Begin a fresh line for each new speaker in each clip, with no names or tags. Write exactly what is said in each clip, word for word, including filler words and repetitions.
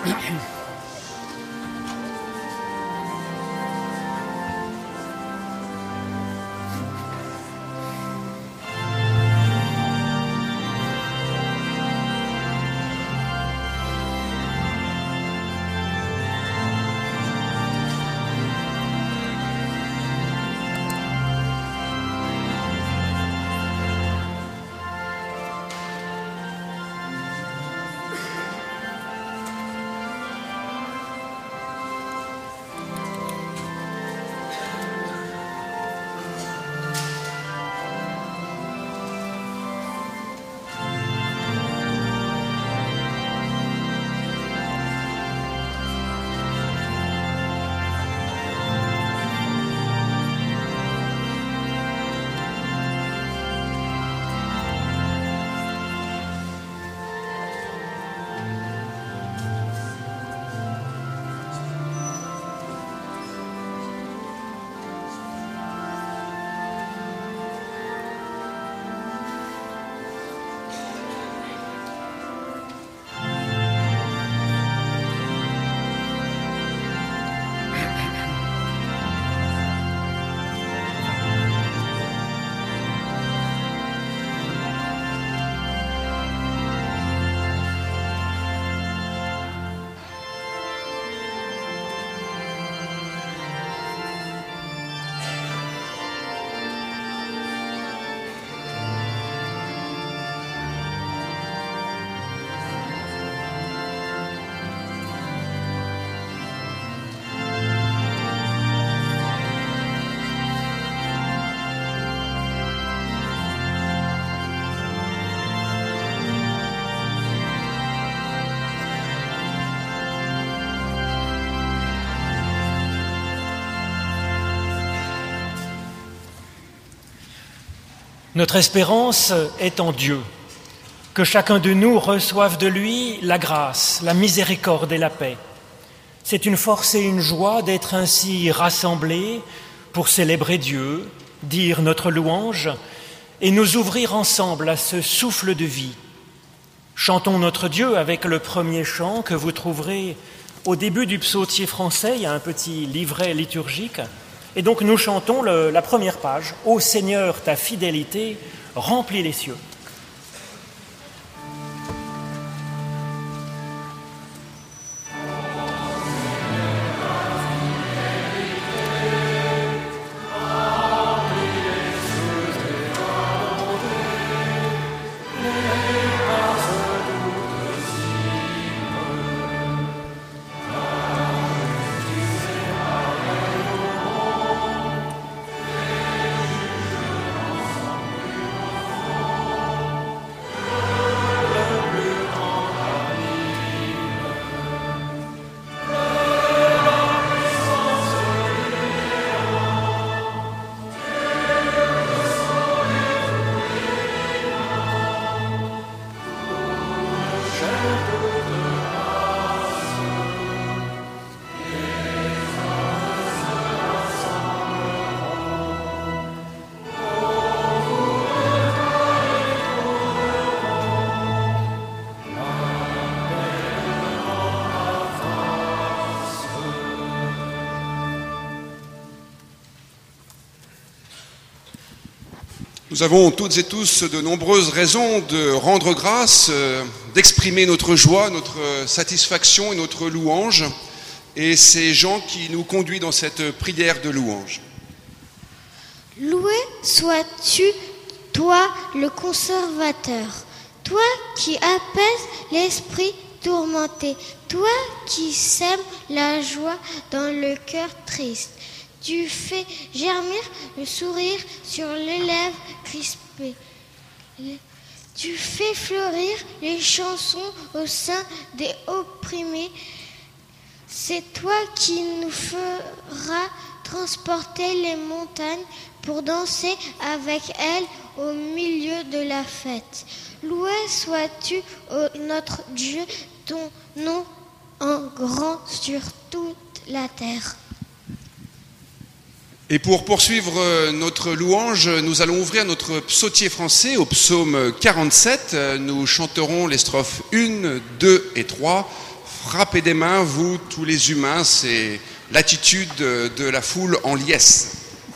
Notre espérance est en Dieu. Que chacun de nous reçoive de lui la grâce, la miséricorde et la paix. C'est une force et une joie d'être ainsi rassemblés pour célébrer Dieu, dire notre louange et nous ouvrir ensemble à ce souffle de vie. Chantons notre Dieu avec le premier chant que vous trouverez au début du psautier français. Il y a un petit livret liturgique. Et donc nous chantons le, la première page. « Ô Seigneur, ta fidélité remplit les cieux ».
Nous avons toutes et tous de nombreuses raisons de rendre grâce, d'exprimer notre joie, notre satisfaction et notre louange. Et c'est Jean qui nous conduit dans cette prière de louange.
Loué sois-tu, toi le conservateur, toi qui apaises l'esprit tourmenté, toi qui sèmes la joie dans le cœur triste. Tu fais germer le sourire sur les lèvres crispées. Tu fais fleurir les chansons au sein des opprimés. C'est toi qui nous feras transporter les montagnes pour danser avec elles au milieu de la fête. Loué sois-tu, ô notre Dieu, ton nom en grand sur toute la terre.
Et pour poursuivre notre louange, nous allons ouvrir notre psautier français au psaume quarante-sept. Nous chanterons les strophes un, deux et trois. frappez des mains, vous, tous les humains, c'est l'attitude de, de la foule en liesse.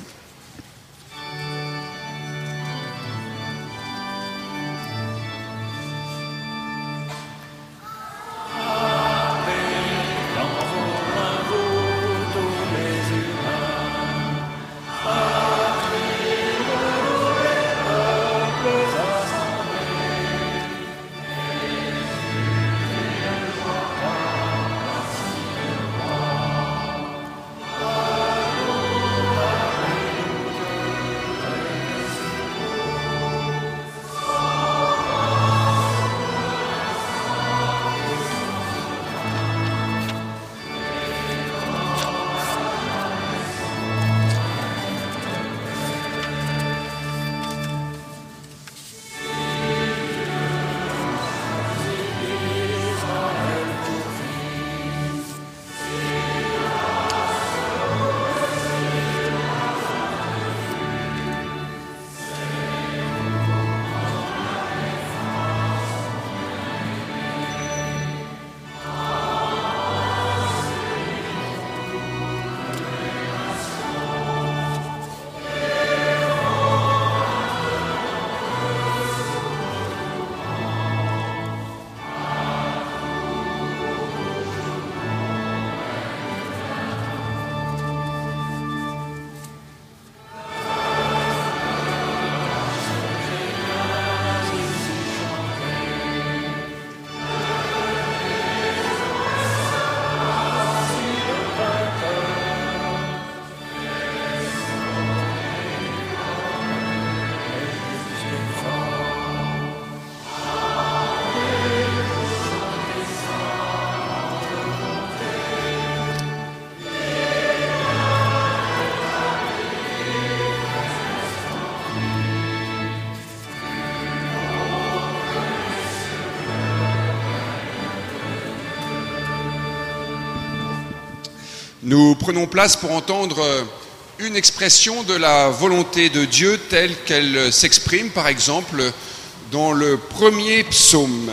Nous prenons place pour entendre une expression de la volonté de Dieu telle qu'elle s'exprime, par exemple, dans le premier psaume.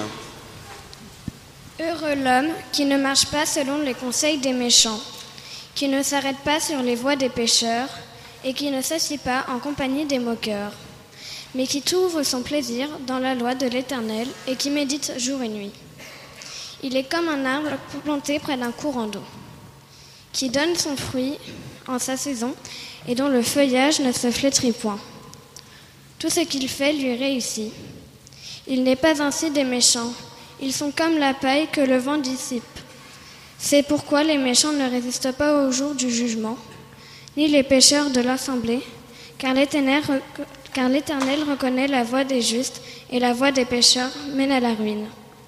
Heureux l'homme qui ne marche pas selon les conseils des méchants, qui ne s'arrête pas sur les voies des pécheurs et qui ne s'assied pas en compagnie des moqueurs, mais qui trouve son plaisir dans la loi de l'Éternel et qui médite jour et nuit. Il est comme un arbre planté près d'un courant d'eau, qui donne son fruit en sa saison et dont le feuillage ne se flétrit point. Tout ce qu'il fait lui réussit. Il n'est pas ainsi des méchants. Ils sont comme la paille que le vent dissipe. C'est pourquoi les méchants ne résistent pas au jour du jugement, ni les pécheurs de l'assemblée, car l'Éternel, car l'Éternel reconnaît la voie des justes et la voie des pécheurs mène à la ruine.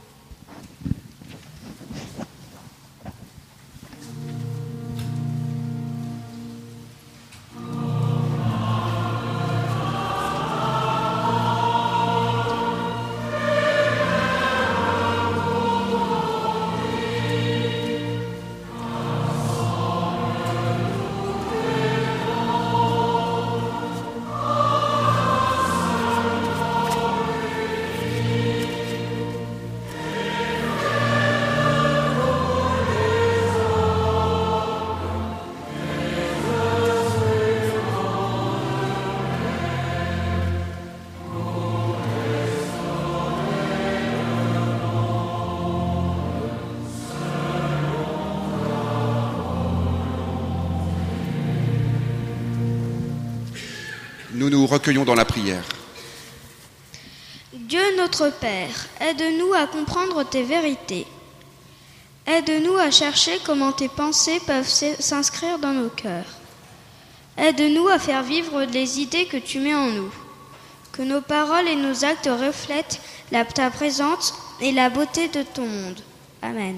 Nous nous recueillons dans la prière.
Dieu notre Père, aide-nous à comprendre tes vérités. Aide-nous à chercher comment tes pensées peuvent s'inscrire dans nos cœurs. Aide-nous à faire vivre les idées que tu mets en nous. Que nos paroles et nos actes reflètent la, ta présence et la beauté de ton monde. Amen.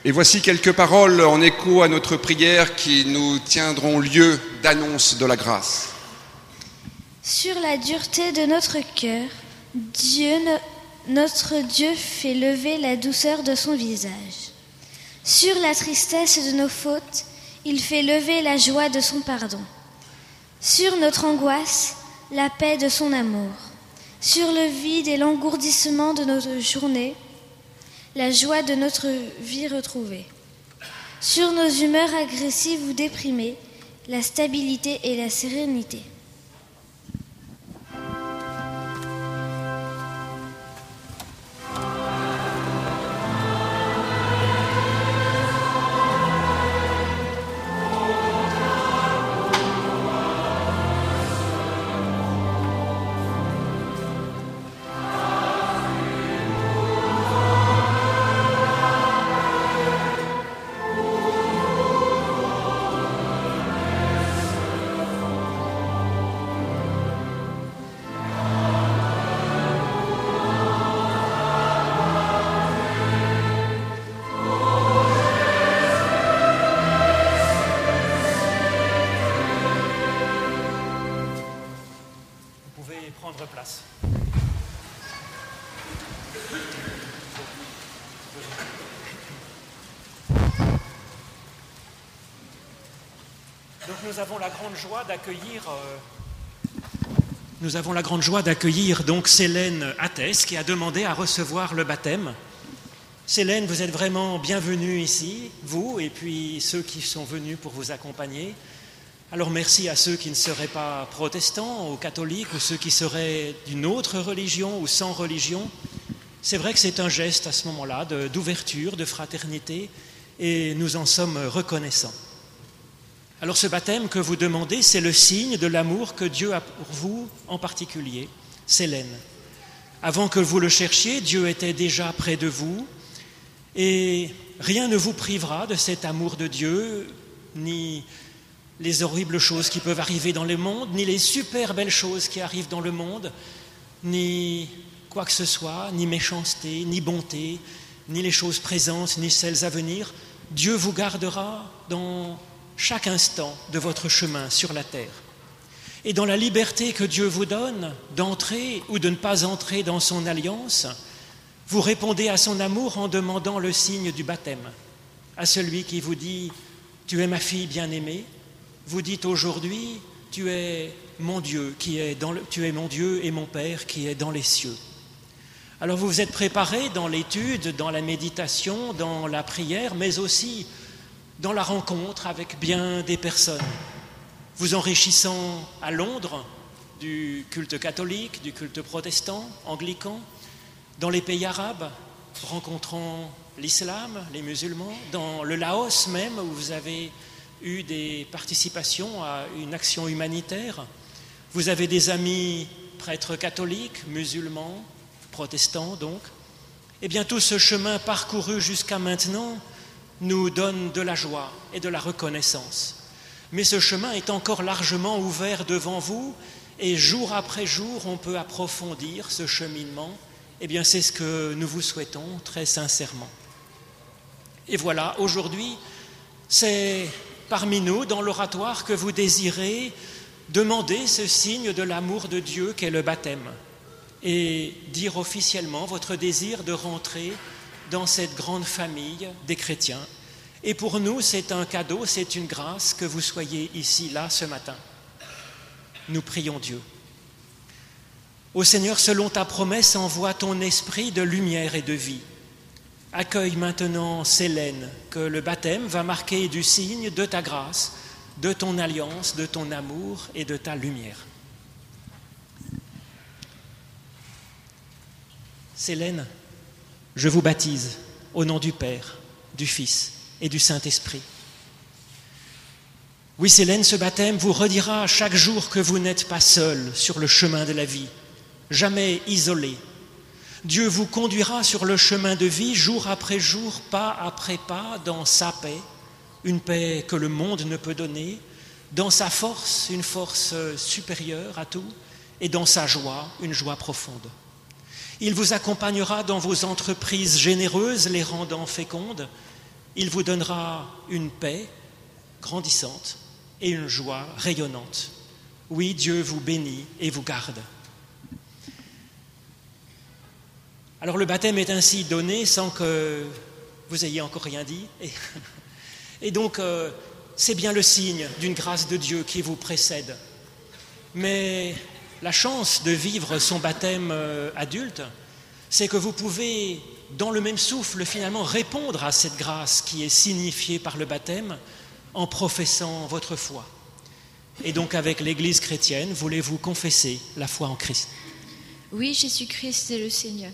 Et voici quelques paroles en écho à notre prière qui nous tiendront lieu d'annonce de la grâce.
Sur la dureté de notre cœur, Dieu, notre Dieu fait lever la douceur de son visage. Sur la tristesse de nos fautes, il fait lever la joie de son pardon. Sur notre angoisse, la paix de son amour. Sur le vide et l'engourdissement de notre journée, la joie de notre vie retrouvée. Sur nos humeurs agressives ou déprimées, la stabilité et la sérénité.
Prendre place. Donc nous avons la grande joie d'accueillir euh, nous avons la grande joie d'accueillir donc Célène Attès qui a demandé à recevoir le baptême. Célène, vous êtes vraiment bienvenue ici, vous et puis ceux qui sont venus pour vous accompagner. Alors merci à ceux qui ne seraient pas protestants ou catholiques ou ceux qui seraient d'une autre religion ou sans religion. C'est vrai que c'est un geste à ce moment-là de, d'ouverture, de fraternité et nous en sommes reconnaissants. Alors ce baptême que vous demandez, c'est le signe de l'amour que Dieu a pour vous en particulier, Célène. Avant que vous le cherchiez, Dieu était déjà près de vous et rien ne vous privera de cet amour de Dieu, ni les horribles choses qui peuvent arriver dans le monde, ni les super belles choses qui arrivent dans le monde, ni quoi que ce soit, ni méchanceté, ni bonté, ni les choses présentes, ni celles à venir. Dieu vous gardera dans chaque instant de votre chemin sur la terre. Et dans la liberté que Dieu vous donne d'entrer ou de ne pas entrer dans son alliance, vous répondez à son amour en demandant le signe du baptême. À celui qui vous dit « Tu es ma fille bien-aimée », vous dites aujourd'hui, tu es mon Dieu qui est dans le, tu es mon Dieu et mon Père qui est dans les cieux. Alors vous vous êtes préparé dans l'étude, dans la méditation, dans la prière, mais aussi dans la rencontre avec bien des personnes. Vous enrichissant à Londres du culte catholique, du culte protestant, anglican, dans les pays arabes, rencontrant l'islam, les musulmans, dans le Laos même où vous avez eu des participations à une action humanitaire. Vous avez des amis prêtres catholiques, musulmans, protestants donc. Eh bien tout ce chemin parcouru jusqu'à maintenant nous donne de la joie et de la reconnaissance. Mais ce chemin est encore largement ouvert devant vous et jour après jour on peut approfondir ce cheminement. Eh bien c'est ce que nous vous souhaitons très sincèrement. Et voilà, aujourd'hui, c'est parmi nous, dans l'oratoire, que vous désirez demander ce signe de l'amour de Dieu qu'est le baptême et dire officiellement votre désir de rentrer dans cette grande famille des chrétiens. Et pour nous, c'est un cadeau, c'est une grâce que vous soyez ici, là, ce matin. Nous prions Dieu. Ô Seigneur, selon ta promesse, envoie ton esprit de lumière et de vie. Accueille maintenant Célène, que le baptême va marquer du signe de ta grâce, de ton alliance, de ton amour et de ta lumière. Célène, je vous baptise au nom du Père, du Fils et du Saint-Esprit. Oui, Célène, ce baptême vous redira chaque jour que vous n'êtes pas seul sur le chemin de la vie, jamais isolé. Dieu vous conduira sur le chemin de vie jour après jour, pas après pas, dans sa paix, une paix que le monde ne peut donner, dans sa force, une force supérieure à tout, et dans sa joie, une joie profonde. Il vous accompagnera dans vos entreprises généreuses, les rendant fécondes, il vous donnera une paix grandissante et une joie rayonnante. Oui, Dieu vous bénit et vous garde. Alors le baptême est ainsi donné sans que vous ayez encore rien dit. Et, et donc euh, c'est bien le signe d'une grâce de Dieu qui vous précède. Mais la chance de vivre son baptême euh, adulte, c'est que vous pouvez, dans le même souffle, finalement répondre à cette grâce qui est signifiée par le baptême en professant votre foi. Et donc avec l'Église chrétienne, voulez-vous confesser la foi en Christ?
Oui, Jésus-Christ est le Seigneur.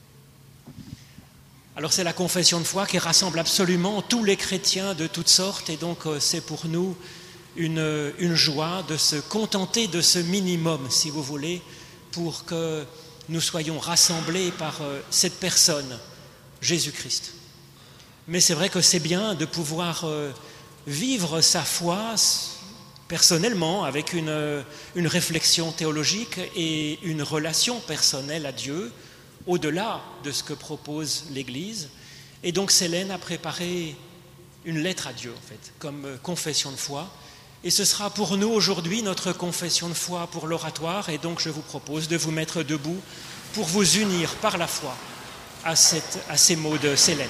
Alors c'est la confession de foi qui rassemble absolument tous les chrétiens de toutes sortes, et donc euh, c'est pour nous une, une joie de se contenter de ce minimum, si vous voulez, pour que nous soyons rassemblés par euh, cette personne, Jésus-Christ. Mais c'est vrai que c'est bien de pouvoir euh, vivre sa foi personnellement, avec une, une réflexion théologique et une relation personnelle à Dieu, au-delà de ce que propose l'Église. Et donc Célène a préparé une lettre à Dieu, en fait, comme confession de foi. Et ce sera pour nous aujourd'hui notre confession de foi pour l'oratoire. Et donc je vous propose de vous mettre debout pour vous unir par la foi à, cette, à ces mots de Célène.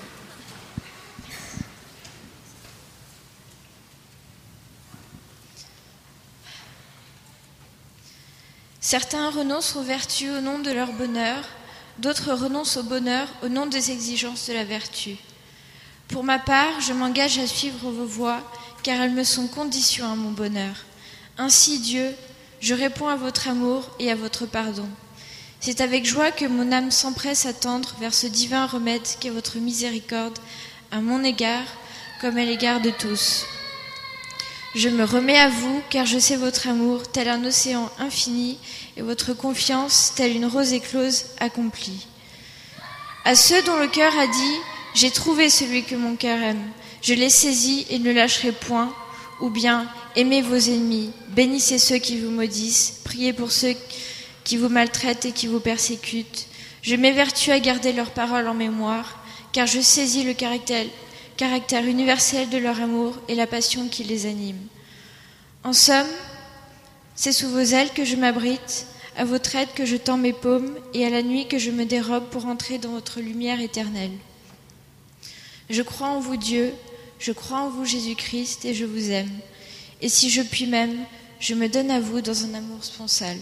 Certains renoncent aux vertus au nom de leur bonheur, d'autres renoncent au bonheur au nom des exigences de la vertu. Pour ma part, je m'engage à suivre vos voies, car elles me sont condition à mon bonheur. Ainsi, Dieu, je réponds à votre amour et à votre pardon. C'est avec joie que mon âme s'empresse à tendre vers ce divin remède qu'est votre miséricorde à mon égard, comme à l'égard de tous. Je me remets à vous, car je sais votre amour, tel un océan infini, et votre confiance, telle une rose éclose, accomplie. À ceux dont le cœur a dit « J'ai trouvé celui que mon cœur aime », je l'ai saisi et ne lâcherai point, ou bien « Aimez vos ennemis, bénissez ceux qui vous maudissent, priez pour ceux qui vous maltraitent et qui vous persécutent. Je m'évertue à garder leurs paroles en mémoire, car je saisis le caractère caractère universel de leur amour et la passion qui les anime. En somme, c'est sous vos ailes que je m'abrite, à votre aide que je tends mes paumes et à la nuit que je me dérobe pour entrer dans votre lumière éternelle. Je crois en vous Dieu, je crois en vous Jésus-Christ et je vous aime. Et si je puis même, je me donne à vous dans un amour sponsal.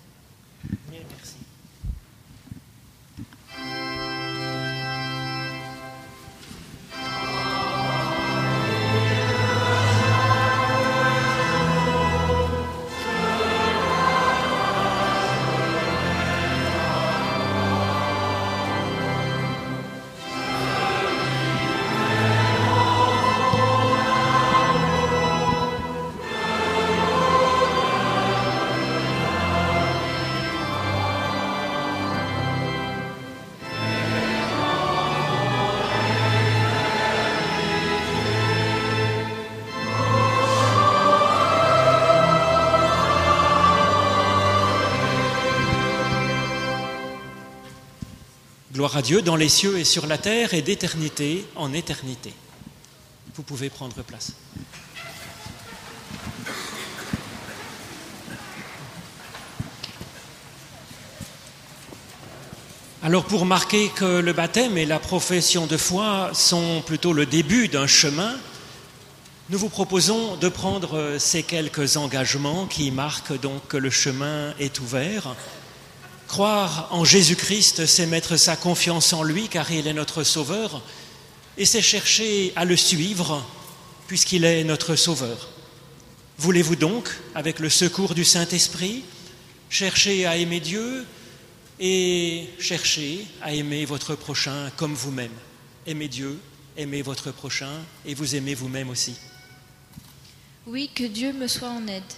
Gloire à Dieu dans les cieux et sur la terre et d'éternité en éternité. Vous pouvez prendre place. Alors pour marquer que le baptême et la profession de foi sont plutôt le début d'un chemin, nous vous proposons de prendre ces quelques engagements qui marquent donc que le chemin est ouvert. Croire en Jésus-Christ, c'est mettre sa confiance en lui, car il est notre Sauveur, et c'est chercher à le suivre, puisqu'il est notre Sauveur. Voulez-vous donc, avec le secours du Saint-Esprit, chercher à aimer Dieu et chercher à aimer votre prochain comme vous-même? Aimez Dieu, aimez votre prochain, et vous aimez vous-même aussi.
Oui, que Dieu me soit en aide.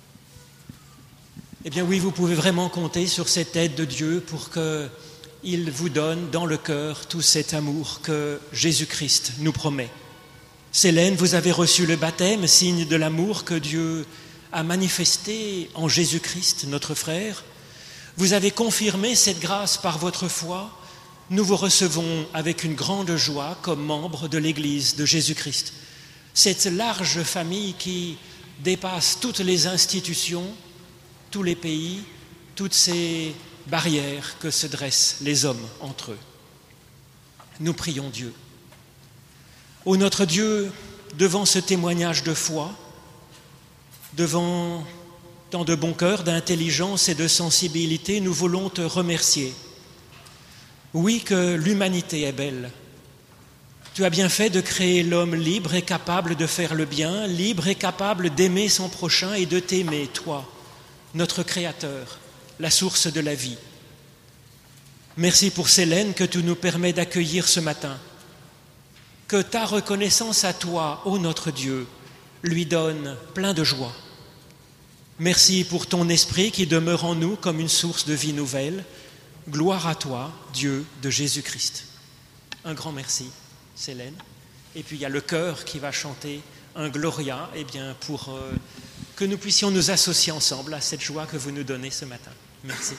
Eh bien oui, vous pouvez vraiment compter sur cette aide de Dieu pour qu'il vous donne dans le cœur tout cet amour que Jésus-Christ nous promet. Célène, vous avez reçu le baptême, signe de l'amour que Dieu a manifesté en Jésus-Christ, notre frère. Vous avez confirmé cette grâce par votre foi. nous vous recevons avec une grande joie comme membres de l'Église de Jésus-Christ. Cette large famille qui dépasse toutes les institutions, tous les pays, toutes ces barrières que se dressent les hommes entre eux. Nous prions Dieu. Ô notre Dieu, devant ce témoignage de foi, devant tant de bon cœur, d'intelligence et de sensibilité, nous voulons te remercier. Oui, que l'humanité est belle. Tu as bien fait de créer l'homme libre et capable de faire le bien, libre et capable d'aimer son prochain et de t'aimer, toi, notre Créateur, la source de la vie. Merci pour Célène que tu nous permets d'accueillir ce matin. Que ta reconnaissance à toi, ô notre Dieu, lui donne plein de joie. Merci pour ton esprit qui demeure en nous comme une source de vie nouvelle. Gloire à toi, Dieu de Jésus-Christ. Un grand merci, Célène. Et puis il y a le chœur qui va chanter un Gloria, eh bien pour euh, que nous puissions nous associer ensemble à cette joie que vous nous donnez ce matin. Merci.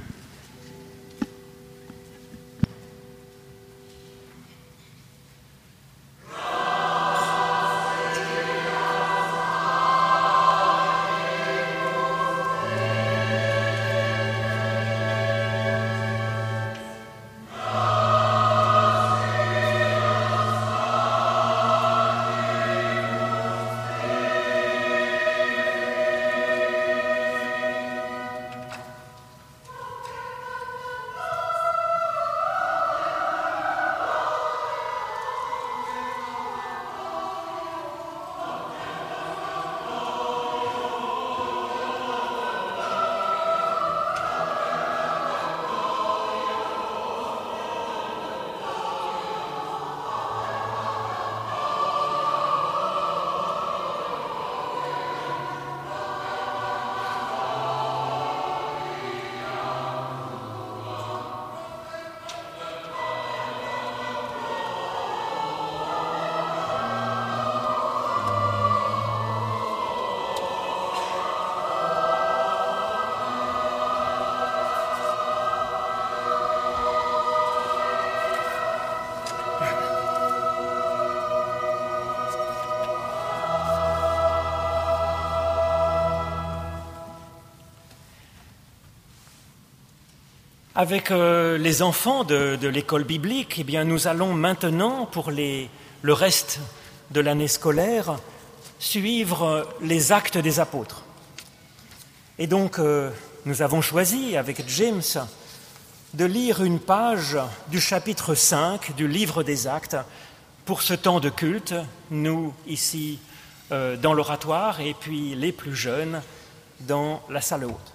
Avec euh, les enfants de, de l'école biblique, eh bien, nous allons maintenant, pour les, le reste de l'année scolaire, suivre les actes des apôtres. Et donc, euh, nous avons choisi, avec James, de lire une page du chapitre cinq du livre des Actes pour ce temps de culte, nous, ici, euh, dans l'oratoire, et puis les plus jeunes, dans la salle haute.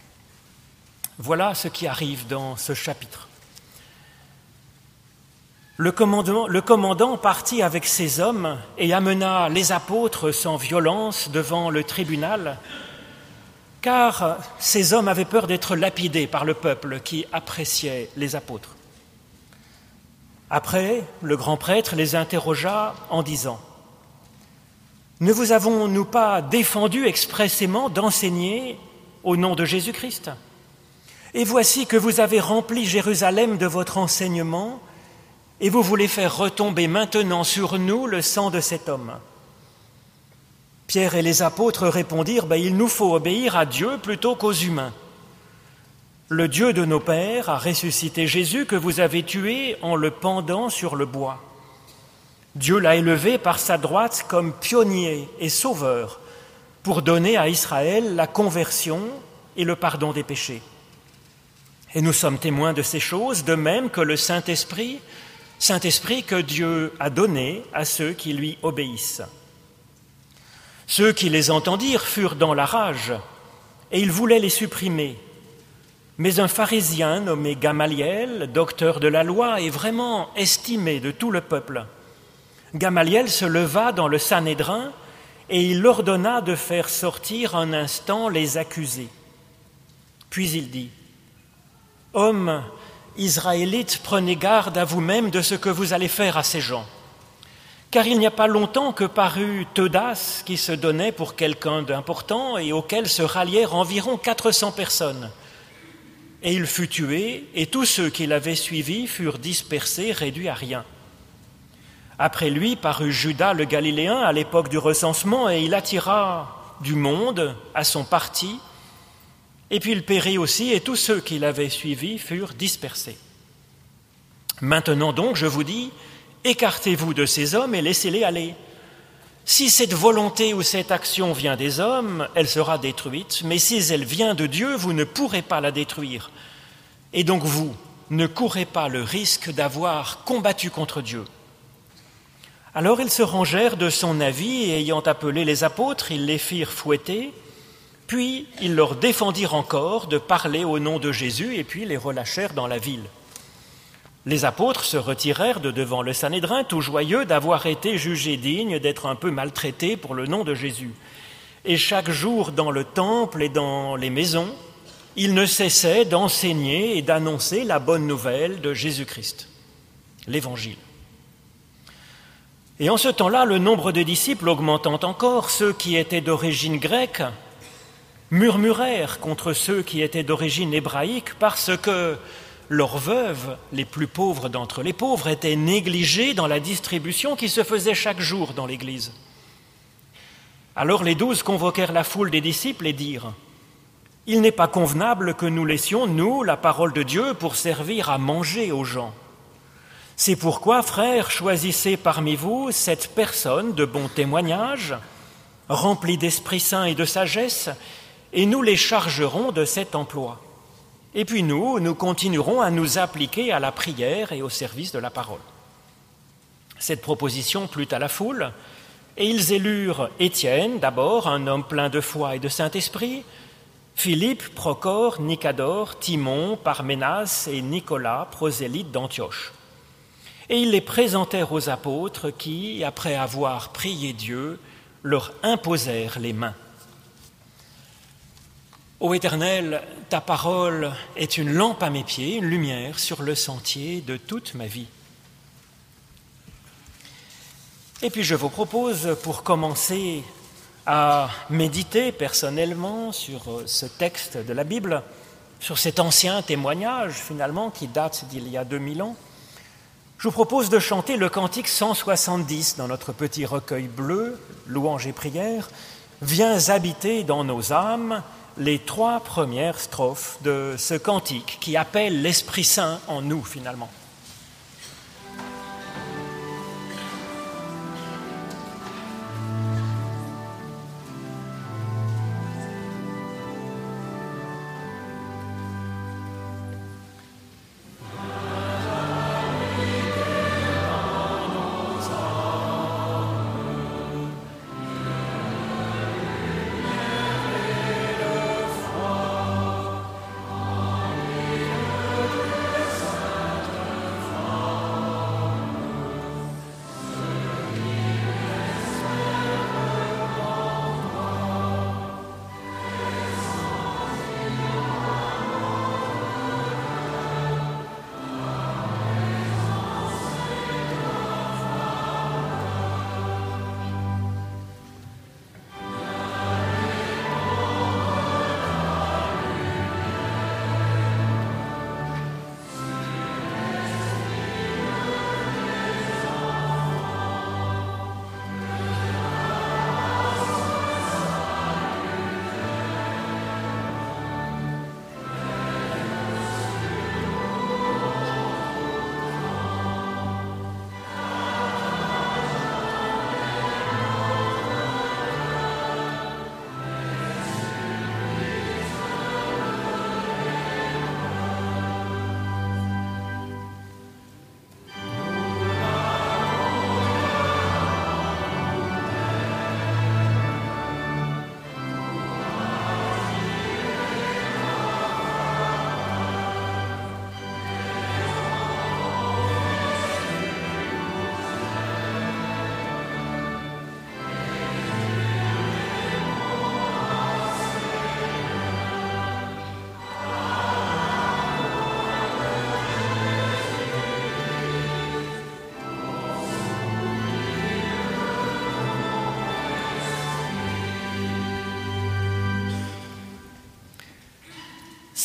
Voilà ce qui arrive dans ce chapitre. Le commandant, le commandant partit avec ses hommes et amena les apôtres sans violence devant le tribunal, car ces hommes avaient peur d'être lapidés par le peuple qui appréciait les apôtres. Après, le grand prêtre les interrogea en disant : « Ne vous avons-nous pas défendu expressément d'enseigner au nom de Jésus-Christ ? Et voici que vous avez rempli Jérusalem de votre enseignement, et vous voulez faire retomber maintenant sur nous le sang de cet homme. » Pierre et les apôtres répondirent : ben, « Il nous faut obéir à Dieu plutôt qu'aux humains. Le Dieu de nos pères a ressuscité Jésus que vous avez tué en le pendant sur le bois. Dieu l'a élevé par sa droite comme pionnier et sauveur pour donner à Israël la conversion et le pardon des péchés. Et nous sommes témoins de ces choses, de même que le Saint-Esprit, Saint-Esprit que Dieu a donné à ceux qui lui obéissent. » Ceux qui les entendirent furent dans la rage, et ils voulaient les supprimer. Mais un pharisien nommé Gamaliel, docteur de la loi et vraiment estimé de tout le peuple, Gamaliel se leva dans le Sanhédrin et il ordonna de faire sortir un instant les accusés. Puis il dit : « Hommes israélites, prenez garde à vous-même de ce que vous allez faire à ces gens. Car il n'y a pas longtemps que parut Teudas, qui se donnait pour quelqu'un d'important et auquel se rallièrent environ quatre cents personnes. et il fut tué, et tous ceux qui l'avaient suivi furent dispersés, réduits à rien. Après lui parut Judas le Galiléen à l'époque du recensement, et il attira du monde à son parti, et puis il périt aussi, et tous ceux qui l'avaient suivi furent dispersés. Maintenant donc, je vous dis, écartez-vous de ces hommes et laissez-les aller. Si cette volonté ou cette action vient des hommes, elle sera détruite, mais si elle vient de Dieu, vous ne pourrez pas la détruire. Et donc vous, ne courez pas le risque d'avoir combattu contre Dieu. Alors ils se rangèrent de son avis, et ayant appelé les apôtres, ils les firent fouetter, puis ils leur défendirent encore de parler au nom de Jésus, et puis les relâchèrent dans la ville. Les apôtres se retirèrent de devant le Sanhédrin, tout joyeux d'avoir été jugés dignes d'être un peu maltraités pour le nom de Jésus. Et chaque jour dans le temple et dans les maisons, ils ne cessaient d'enseigner et d'annoncer la bonne nouvelle de Jésus-Christ, l'Évangile. Et en ce temps-là, le nombre de disciples augmentant encore, ceux qui étaient d'origine grecque murmurèrent contre ceux qui étaient d'origine hébraïque parce que leurs veuves, les plus pauvres d'entre les pauvres, étaient négligées dans la distribution qui se faisait chaque jour dans l'Église. Alors les douze convoquèrent la foule des disciples et dirent « Il n'est pas convenable que nous laissions, nous, la parole de Dieu pour servir à manger aux gens. C'est pourquoi, frères, choisissez parmi vous cette personne de bon témoignage, remplie d'Esprit Saint et de sagesse, et nous les chargerons de cet emploi. Et puis nous, nous continuerons à nous appliquer à la prière et au service de la parole. » Cette proposition plut à la foule, et ils élurent Étienne, d'abord, un homme plein de foi et de Saint-Esprit, Philippe, Procor, Nicadore, Timon, Parménas et Nicolas, prosélytes d'Antioche. Et ils les présentèrent aux apôtres qui, après avoir prié Dieu, leur imposèrent les mains. Ô Éternel, ta parole est une lampe à mes pieds, une lumière sur le sentier de toute ma vie. Et puis je vous propose, pour commencer à méditer personnellement sur ce texte de la Bible, sur cet ancien témoignage finalement qui date d'il y a deux mille ans, je vous propose de chanter le cantique cent soixante-dix dans notre petit recueil bleu, Louanges et prières, « Viens habiter dans nos âmes », les trois premières strophes de ce cantique qui appelle l'Esprit Saint en nous finalement.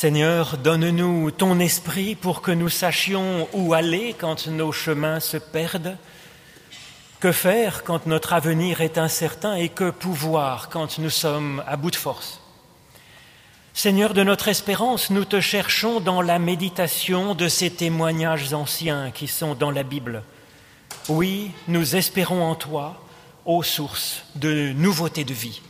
Seigneur, donne-nous ton esprit pour que nous sachions où aller quand nos chemins se perdent, que faire quand notre avenir est incertain et que pouvoir quand nous sommes à bout de force. Seigneur de notre espérance, nous te cherchons dans la méditation de ces témoignages anciens qui sont dans la Bible. Oui, nous espérons en toi, ô source de nouveauté de vie.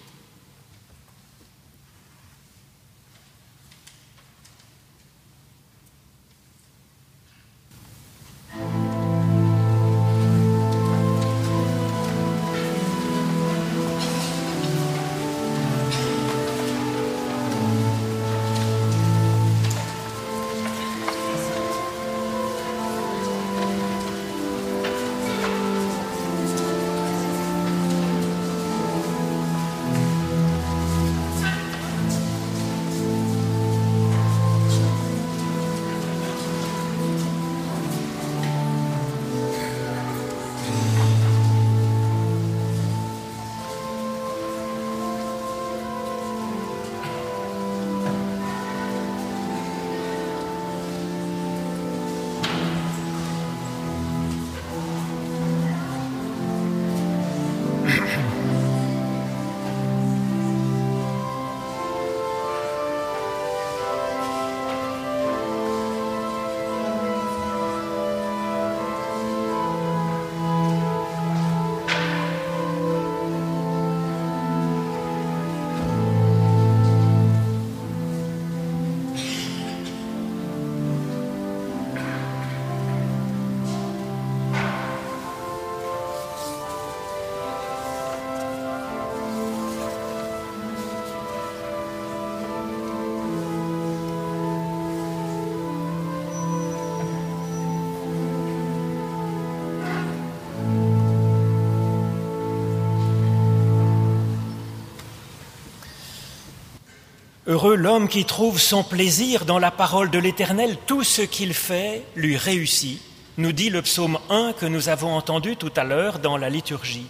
Heureux l'homme qui trouve son plaisir dans la parole de l'Éternel, tout ce qu'il fait lui réussit, nous dit le psaume un que nous avons entendu tout à l'heure dans la liturgie.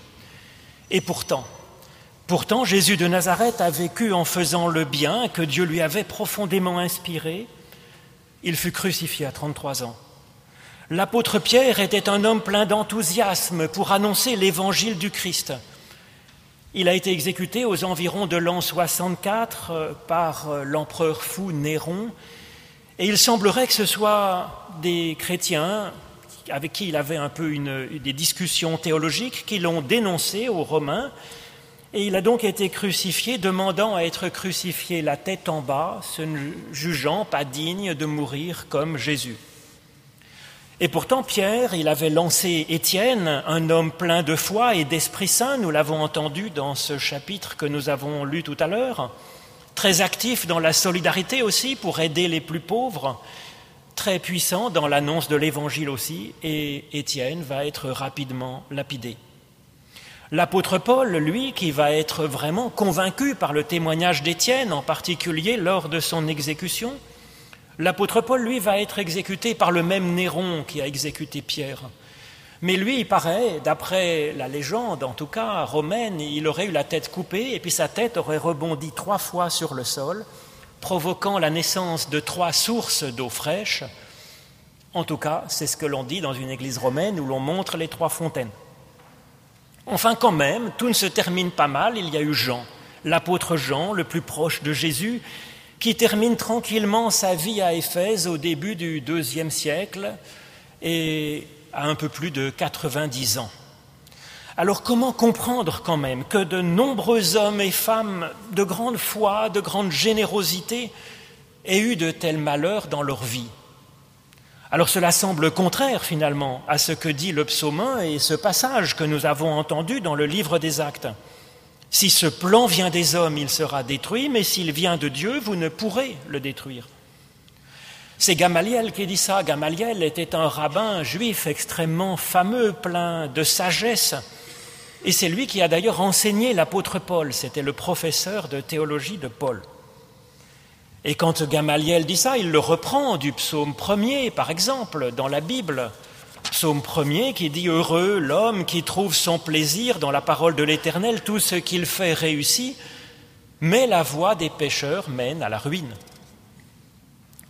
Et pourtant, pourtant Jésus de Nazareth a vécu en faisant le bien que Dieu lui avait profondément inspiré. Il fut crucifié à trente-trois ans. L'apôtre Pierre était un homme plein d'enthousiasme pour annoncer l'évangile du Christ. Il a été exécuté aux environs de l'an soixante-quatre par l'empereur fou Néron, et il semblerait que ce soit des chrétiens avec qui il avait un peu une, des discussions théologiques qui l'ont dénoncé aux Romains, et il a donc été crucifié, demandant à être crucifié la tête en bas, se jugeant pas digne de mourir comme Jésus. Et pourtant, Pierre, il avait lancé Étienne, un homme plein de foi et d'Esprit Saint, nous l'avons entendu dans ce chapitre que nous avons lu tout à l'heure, très actif dans la solidarité aussi pour aider les plus pauvres, très puissant dans l'annonce de l'Évangile aussi, et Étienne va être rapidement lapidé. L'apôtre Paul, lui, qui va être vraiment convaincu par le témoignage d'Étienne, en particulier lors de son exécution, l'apôtre Paul, lui, va être exécuté par le même Néron qui a exécuté Pierre. Mais lui, il paraît, d'après la légende, en tout cas romaine, il aurait eu la tête coupée et puis sa tête aurait rebondi trois fois sur le sol, provoquant la naissance de trois sources d'eau fraîche. En tout cas, c'est ce que l'on dit dans une église romaine où l'on montre les trois fontaines. Enfin, quand même, tout ne se termine pas mal. Il y a eu Jean, l'apôtre Jean, le plus proche de Jésus, qui termine tranquillement sa vie à Éphèse au début du deuxième siècle et à un peu plus de quatre-vingt-dix ans. Alors comment comprendre quand même que de nombreux hommes et femmes de grande foi, de grande générosité aient eu de tels malheurs dans leur vie ? Alors cela semble contraire finalement à ce que dit le psaume un et ce passage que nous avons entendu dans le livre des Actes. Si ce plan vient des hommes, il sera détruit, mais s'il vient de Dieu, vous ne pourrez le détruire. C'est Gamaliel qui dit ça. Gamaliel était un rabbin juif extrêmement fameux, plein de sagesse, et c'est lui qui a d'ailleurs enseigné l'apôtre Paul. C'était le professeur de théologie de Paul. Et quand Gamaliel dit ça, il le reprend du psaume premier, par exemple, dans la Bible. Psaume premier qui dit « Heureux l'homme qui trouve son plaisir dans la parole de l'Éternel, tout ce qu'il fait réussit, mais la voie des pécheurs mène à la ruine. »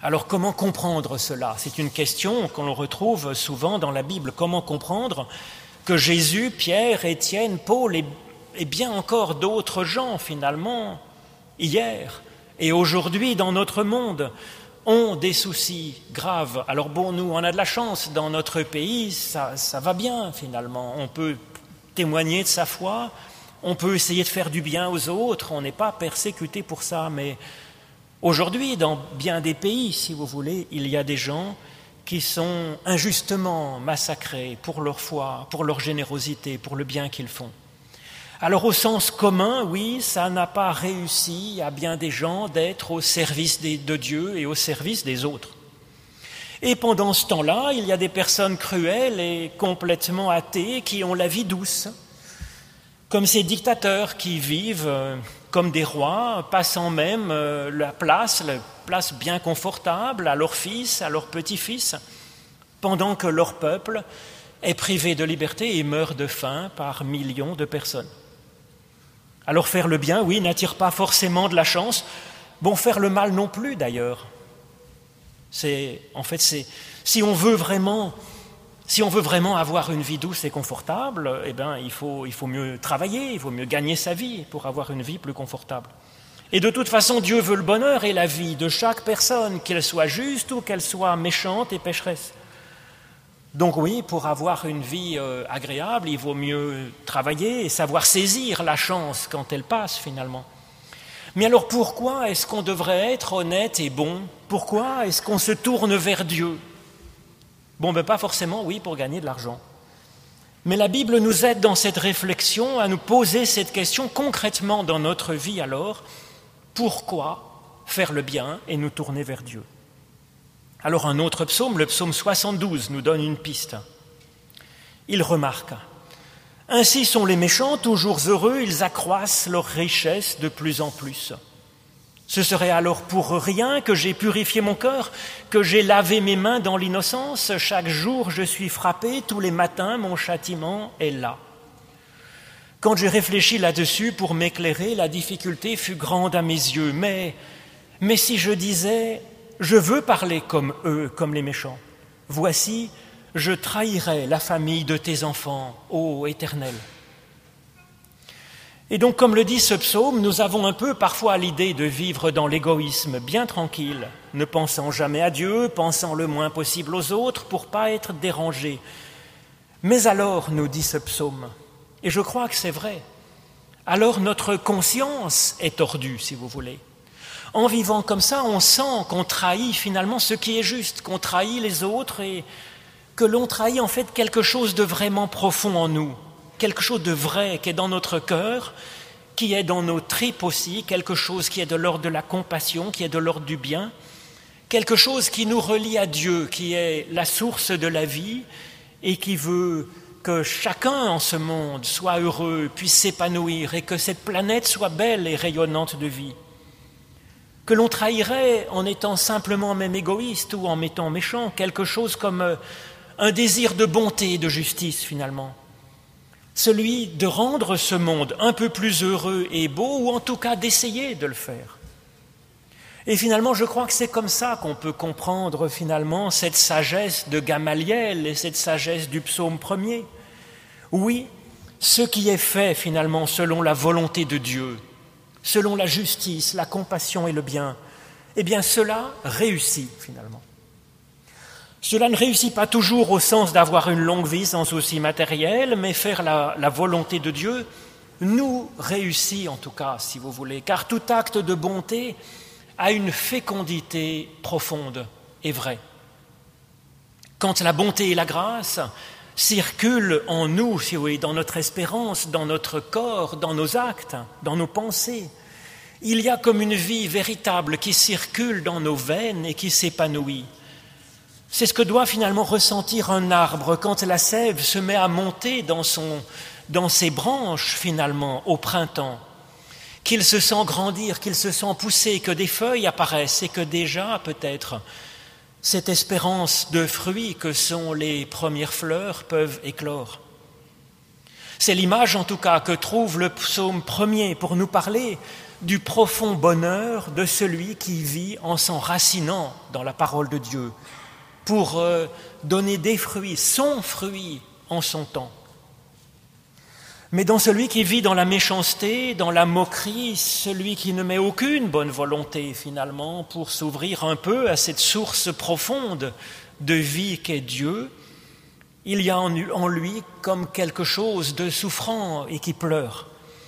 Alors comment comprendre cela? C'est une question qu'on retrouve souvent dans la Bible. Comment comprendre que Jésus, Pierre, Étienne, Paul et, et bien encore d'autres gens finalement, hier et aujourd'hui dans notre monde, ont des soucis graves? Alors bon, nous, on a de la chance, dans notre pays, ça, ça va bien finalement. On peut témoigner de sa foi, on peut essayer de faire du bien aux autres, on n'est pas persécuté pour ça, mais aujourd'hui, dans bien des pays, si vous voulez, il y a des gens qui sont injustement massacrés pour leur foi, pour leur générosité, pour le bien qu'ils font. Alors au sens commun, oui, ça n'a pas réussi à bien des gens d'être au service de Dieu et au service des autres. Et pendant ce temps-là, il y a des personnes cruelles et complètement athées qui ont la vie douce, comme ces dictateurs qui vivent comme des rois, passant même la place, la place bien confortable à leurs fils, à leurs petits-fils, pendant que leur peuple est privé de liberté et meurt de faim par millions de personnes. Alors faire le bien, oui, n'attire pas forcément de la chance. Bon, faire le mal non plus, d'ailleurs. C'est, en fait, c'est, si on veut vraiment, si on veut vraiment avoir une vie douce et confortable, eh ben, il faut, il faut mieux travailler, il faut mieux gagner sa vie pour avoir une vie plus confortable. Et de toute façon, Dieu veut le bonheur et la vie de chaque personne, qu'elle soit juste ou qu'elle soit méchante et pécheresse. Donc oui, pour avoir une vie euh, agréable, il vaut mieux travailler et savoir saisir la chance quand elle passe finalement. Mais alors pourquoi est-ce qu'on devrait être honnête et bon? Pourquoi est-ce qu'on se tourne vers Dieu? Bon, ben pas forcément, oui, pour gagner de l'argent. Mais la Bible nous aide dans cette réflexion à nous poser cette question concrètement dans notre vie alors. Pourquoi faire le bien et nous tourner vers Dieu? Alors un autre psaume, le psaume soixante-douze, nous donne une piste. Il remarque « Ainsi sont les méchants, toujours heureux, ils accroissent leur richesse de plus en plus. Ce serait alors pour rien que j'ai purifié mon cœur, que j'ai lavé mes mains dans l'innocence. Chaque jour je suis frappé, tous les matins mon châtiment est là. » Quand j'ai réfléchi là-dessus pour m'éclairer, la difficulté fut grande à mes yeux. Mais, mais si je disais... Je veux parler comme eux, comme les méchants. Voici, je trahirai la famille de tes enfants, ô Éternel. Et donc, comme le dit ce psaume, nous avons un peu parfois l'idée de vivre dans l'égoïsme, bien tranquille, ne pensant jamais à Dieu, pensant le moins possible aux autres pour pas être dérangé. Mais alors, nous dit ce psaume, et je crois que c'est vrai, alors notre conscience est tordue, si vous voulez. En vivant comme ça, on sent qu'on trahit finalement ce qui est juste, qu'on trahit les autres et que l'on trahit en fait quelque chose de vraiment profond en nous, quelque chose de vrai qui est dans notre cœur, qui est dans nos tripes aussi, quelque chose qui est de l'ordre de la compassion, qui est de l'ordre du bien, quelque chose qui nous relie à Dieu, qui est la source de la vie et qui veut que chacun en ce monde soit heureux, puisse s'épanouir et que cette planète soit belle et rayonnante de vie. Que l'on trahirait en étant simplement même égoïste ou en étant méchant, quelque chose comme un désir de bonté et de justice finalement. Celui de rendre ce monde un peu plus heureux et beau, ou en tout cas d'essayer de le faire. Et finalement, je crois que c'est comme ça qu'on peut comprendre finalement cette sagesse de Gamaliel et cette sagesse du psaume premier. Oui, ce qui est fait finalement selon la volonté de Dieu, selon la justice, la compassion et le bien, eh bien cela réussit finalement. Cela ne réussit pas toujours au sens d'avoir une longue vie sans souci matériel, mais faire la, la volonté de Dieu nous réussit en tout cas, si vous voulez, car tout acte de bonté a une fécondité profonde et vraie. Quand la bonté et la grâce circulent en nous, si vous voulez, dans notre espérance, dans notre corps, dans nos actes, dans nos pensées, il y a comme une vie véritable qui circule dans nos veines et qui s'épanouit. C'est ce que doit finalement ressentir un arbre quand la sève se met à monter dans, son, dans ses branches finalement au printemps, qu'il se sent grandir, qu'il se sent pousser, que des feuilles apparaissent et que déjà peut-être cette espérance de fruits que sont les premières fleurs peuvent éclore. C'est l'image en tout cas que trouve le psaume premier pour nous parler du profond bonheur de celui qui vit en s'enracinant dans la parole de Dieu, pour euh, donner des fruits, son fruit en son temps. Mais dans celui qui vit dans la méchanceté, dans la moquerie, celui qui ne met aucune bonne volonté finalement pour s'ouvrir un peu à cette source profonde de vie qu'est Dieu, il y a en lui comme quelque chose de souffrant et qui pleure.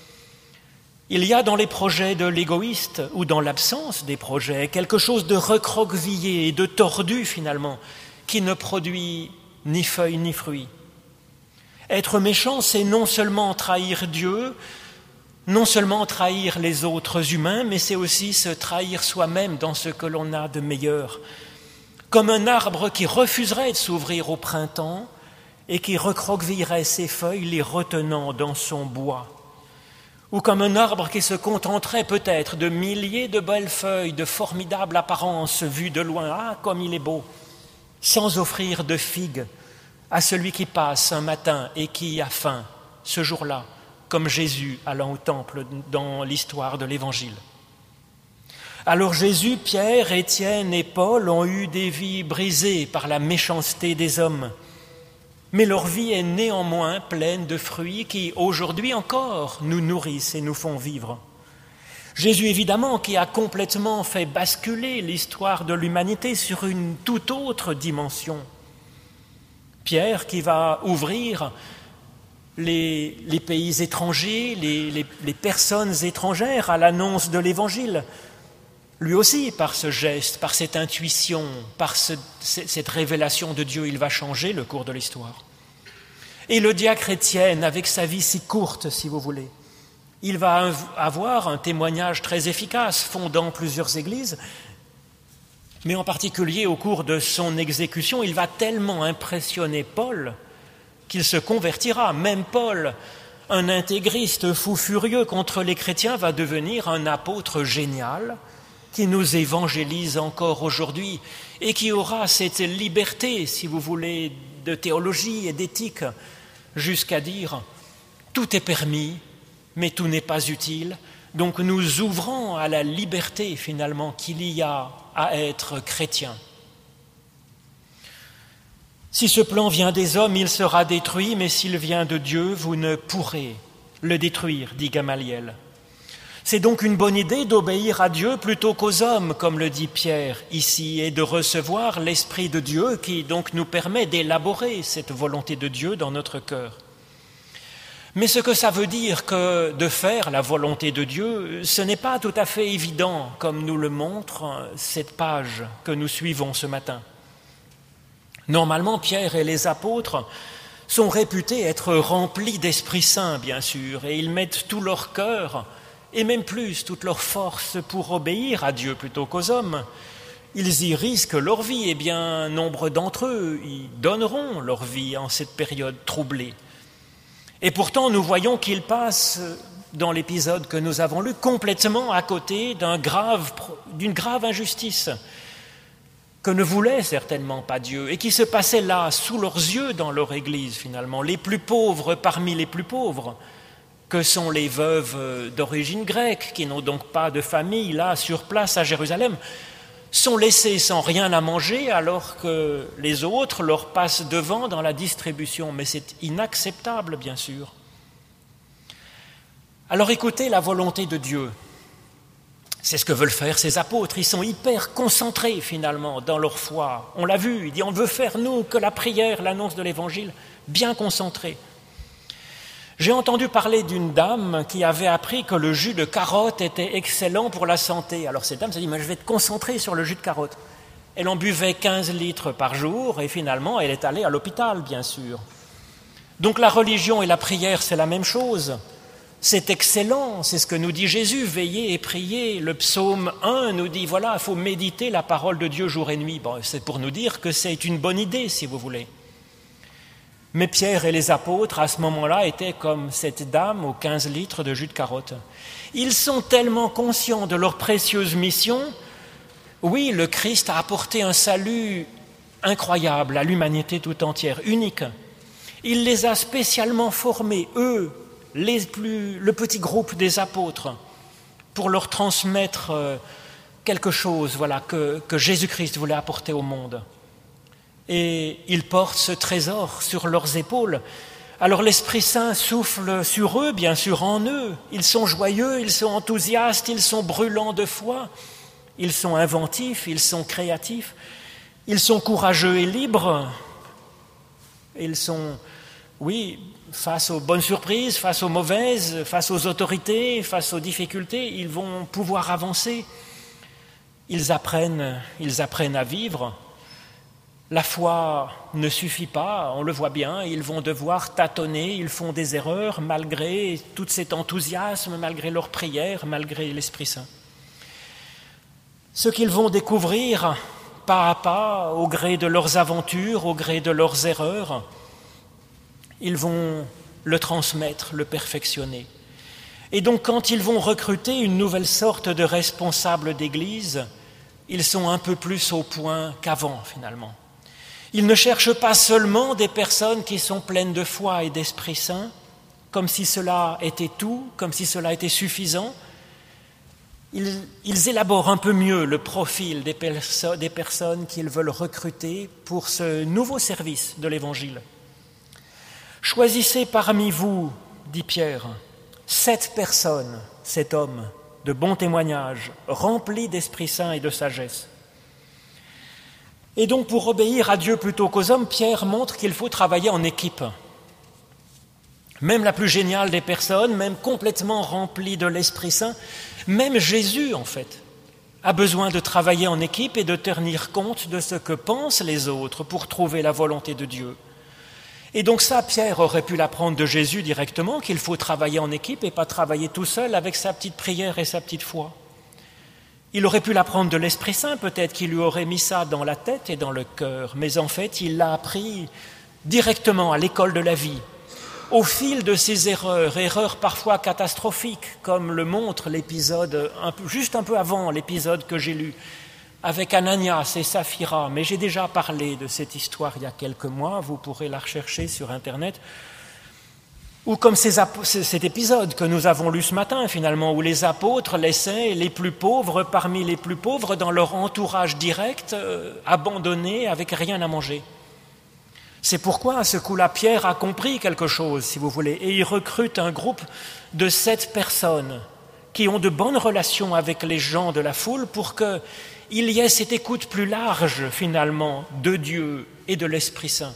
Il y a dans les projets de l'égoïste ou dans l'absence des projets quelque chose de recroquevillé et de tordu finalement qui ne produit ni feuilles ni fruits. Être méchant, c'est non seulement trahir Dieu, non seulement trahir les autres humains, mais c'est aussi se trahir soi-même dans ce que l'on a de meilleur. Comme un arbre qui refuserait de s'ouvrir au printemps et qui recroquevillerait ses feuilles, les retenant dans son bois. Ou comme un arbre qui se contenterait peut-être de milliers de belles feuilles, de formidable apparence vues de loin, ah, comme il est beau, sans offrir de figues à celui qui passe un matin et qui a faim, ce jour-là, comme Jésus allant au temple dans l'histoire de l'Évangile. Alors Jésus, Pierre, Étienne et Paul ont eu des vies brisées par la méchanceté des hommes, mais leur vie est néanmoins pleine de fruits qui, aujourd'hui encore, nous nourrissent et nous font vivre. Jésus, évidemment, qui a complètement fait basculer l'histoire de l'humanité sur une toute autre dimension. Pierre qui va ouvrir les, les pays étrangers, les, les, les personnes étrangères à l'annonce de l'Évangile. Lui aussi, par ce geste, par cette intuition, par ce, cette révélation de Dieu, il va changer le cours de l'histoire. Et le diacre Étienne, avec sa vie si courte, si vous voulez, il va avoir un témoignage très efficace, fondant plusieurs églises, mais en particulier au cours de son exécution, il va tellement impressionner Paul qu'il se convertira. Même Paul, un intégriste fou furieux contre les chrétiens, va devenir un apôtre génial qui nous évangélise encore aujourd'hui et qui aura cette liberté, si vous voulez, de théologie et d'éthique, jusqu'à dire « tout est permis, mais tout n'est pas utile ». Donc nous ouvrons à la liberté finalement qu'il y a à être chrétien. Si ce plan vient des hommes, il sera détruit, mais s'il vient de Dieu, vous ne pourrez le détruire, dit Gamaliel. C'est donc une bonne idée d'obéir à Dieu plutôt qu'aux hommes, comme le dit Pierre ici, et de recevoir l'Esprit de Dieu qui donc nous permet d'élaborer cette volonté de Dieu dans notre cœur. Mais ce que ça veut dire que de faire la volonté de Dieu, ce n'est pas tout à fait évident, comme nous le montre cette page que nous suivons ce matin. Normalement, Pierre et les apôtres sont réputés être remplis d'Esprit Saint, bien sûr, et ils mettent tout leur cœur, et même plus, toute leur force pour obéir à Dieu plutôt qu'aux hommes. Ils y risquent leur vie, et bien nombre d'entre eux y donneront leur vie en cette période troublée. Et pourtant, nous voyons qu'ils passent, dans l'épisode que nous avons lu, complètement à côté d'un grave, d'une grave injustice que ne voulait certainement pas Dieu et qui se passait là, sous leurs yeux, dans leur Église finalement. Les plus pauvres parmi les plus pauvres, que sont les veuves d'origine grecque, qui n'ont donc pas de famille là, sur place à Jérusalem, sont laissés sans rien à manger alors que les autres leur passent devant dans la distribution. Mais c'est inacceptable, bien sûr. Alors écoutez la volonté de Dieu. C'est ce que veulent faire ces apôtres. Ils sont hyper concentrés finalement dans leur foi. On l'a vu, il dit on veut faire nous que la prière, l'annonce de l'Évangile, bien concentrés. J'ai entendu parler d'une dame qui avait appris que le jus de carotte était excellent pour la santé. Alors cette dame s'est dit, mais je vais te concentrer sur le jus de carotte. Elle en buvait quinze litres par jour et finalement elle est allée à l'hôpital, bien sûr. Donc la religion et la prière, c'est la même chose. C'est excellent, c'est ce que nous dit Jésus, veillez et priez. Le psaume un nous dit, voilà, il faut méditer la parole de Dieu jour et nuit. Bon, c'est pour nous dire que c'est une bonne idée, si vous voulez. Mais Pierre et les apôtres, à ce moment-là, étaient comme cette dame aux quinze litres de jus de carotte. Ils sont tellement conscients de leur précieuse mission. Oui, le Christ a apporté un salut incroyable à l'humanité tout entière, unique. Il les a spécialement formés, eux, les plus, le petit groupe des apôtres, pour leur transmettre quelque chose, voilà, que, que Jésus-Christ voulait apporter au monde. Et ils portent ce trésor sur leurs épaules. Alors l'Esprit Saint souffle sur eux, bien sûr en eux. Ils sont joyeux, ils sont enthousiastes, ils sont brûlants de foi. Ils sont inventifs, ils sont créatifs. Ils sont courageux et libres. Ils sont, oui, face aux bonnes surprises, face aux mauvaises, face aux autorités, face aux difficultés, ils vont pouvoir avancer. Ils apprennent, ils apprennent à vivre. La foi ne suffit pas, on le voit bien, ils vont devoir tâtonner, ils font des erreurs malgré tout cet enthousiasme, malgré leurs prières, malgré l'Esprit Saint. Ce qu'ils vont découvrir pas à pas, au gré de leurs aventures, au gré de leurs erreurs, ils vont le transmettre, le perfectionner. Et donc quand ils vont recruter une nouvelle sorte de responsable d'Église, ils sont un peu plus au point qu'avant finalement. Ils ne cherchent pas seulement des personnes qui sont pleines de foi et d'Esprit Saint, comme si cela était tout, comme si cela était suffisant. Ils, ils élaborent un peu mieux le profil des, perso- des personnes qu'ils veulent recruter pour ce nouveau service de l'Évangile. Choisissez parmi vous, dit Pierre, sept personnes, cet homme, de bon témoignage, rempli d'Esprit Saint et de sagesse. Et donc, pour obéir à Dieu plutôt qu'aux hommes, Pierre montre qu'il faut travailler en équipe. Même la plus géniale des personnes, même complètement remplie de l'Esprit Saint, même Jésus, en fait, a besoin de travailler en équipe et de tenir compte de ce que pensent les autres pour trouver la volonté de Dieu. Et donc ça, Pierre aurait pu l'apprendre de Jésus directement, qu'il faut travailler en équipe et pas travailler tout seul avec sa petite prière et sa petite foi. Il aurait pu l'apprendre de l'Esprit Saint, peut-être qu'il lui aurait mis ça dans la tête et dans le cœur, mais en fait, il l'a appris directement à l'école de la vie, au fil de ses erreurs, erreurs parfois catastrophiques, comme le montre l'épisode, un peu, juste un peu avant l'épisode que j'ai lu, avec Ananias et Saphira, mais j'ai déjà parlé de cette histoire il y a quelques mois, vous pourrez la rechercher sur Internet, ou comme ces, cet épisode que nous avons lu ce matin finalement, où les apôtres laissaient les plus pauvres parmi les plus pauvres dans leur entourage direct, euh, abandonnés avec rien à manger. C'est pourquoi à ce coup-là, Pierre a compris quelque chose, si vous voulez, et il recrute un groupe de sept personnes qui ont de bonnes relations avec les gens de la foule pour qu'il y ait cette écoute plus large finalement de Dieu et de l'Esprit Saint.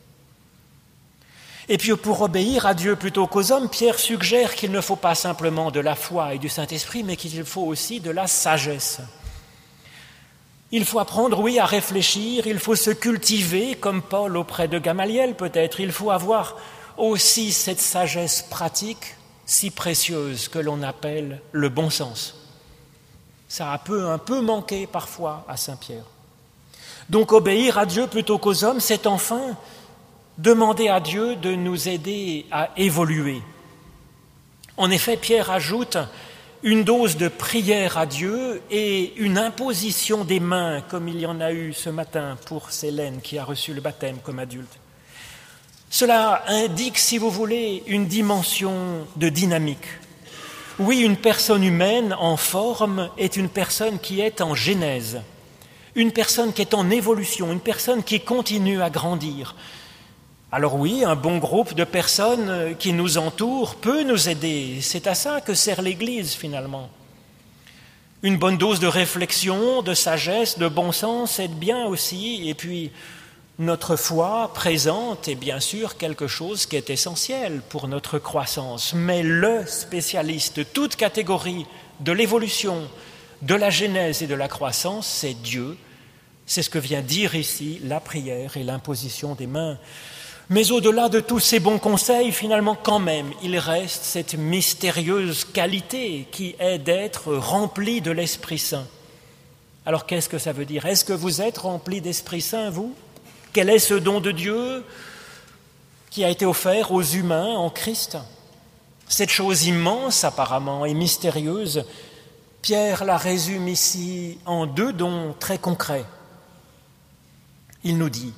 Et puis pour obéir à Dieu plutôt qu'aux hommes, Pierre suggère qu'il ne faut pas simplement de la foi et du Saint-Esprit, mais qu'il faut aussi de la sagesse. Il faut apprendre, oui, à réfléchir, il faut se cultiver, comme Paul auprès de Gamaliel peut-être, il faut avoir aussi cette sagesse pratique si précieuse que l'on appelle le bon sens. Ça a peu, un peu manqué parfois à Saint-Pierre. Donc obéir à Dieu plutôt qu'aux hommes, c'est enfin demander à Dieu de nous aider à évoluer. En effet, Pierre ajoute une dose de prière à Dieu et une imposition des mains, comme il y en a eu ce matin pour Célène qui a reçu le baptême comme adulte. Cela indique, si vous voulez, une dimension de dynamique. Oui, une personne humaine en forme est une personne qui est en genèse, une personne qui est en évolution, une personne qui continue à grandir. Alors oui, un bon groupe de personnes qui nous entourent peut nous aider. C'est à ça que sert l'Église finalement. Une bonne dose de réflexion, de sagesse, de bon sens aide bien aussi. Et puis notre foi présente est bien sûr quelque chose qui est essentiel pour notre croissance. Mais le spécialiste de toute catégorie de l'évolution, de la genèse et de la croissance, c'est Dieu. C'est ce que vient dire ici la prière et l'imposition des mains. Mais au-delà de tous ces bons conseils, finalement, quand même, il reste cette mystérieuse qualité qui est d'être rempli de l'Esprit Saint. Alors, qu'est-ce que ça veut dire? Est-ce que vous êtes rempli d'Esprit Saint, vous? Quel est ce don de Dieu qui a été offert aux humains en Christ? Cette chose immense, apparemment, et mystérieuse, Pierre la résume ici en deux dons très concrets. Il nous dit: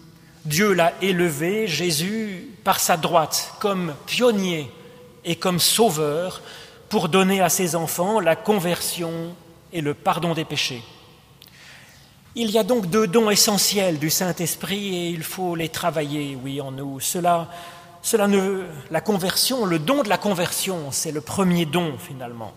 Dieu l'a élevé, Jésus, par sa droite, comme pionnier et comme sauveur, pour donner à ses enfants la conversion et le pardon des péchés. Il y a donc deux dons essentiels du Saint-Esprit et il faut les travailler, oui, en nous. Cela, cela ne, la conversion, le don de la conversion, c'est le premier don finalement.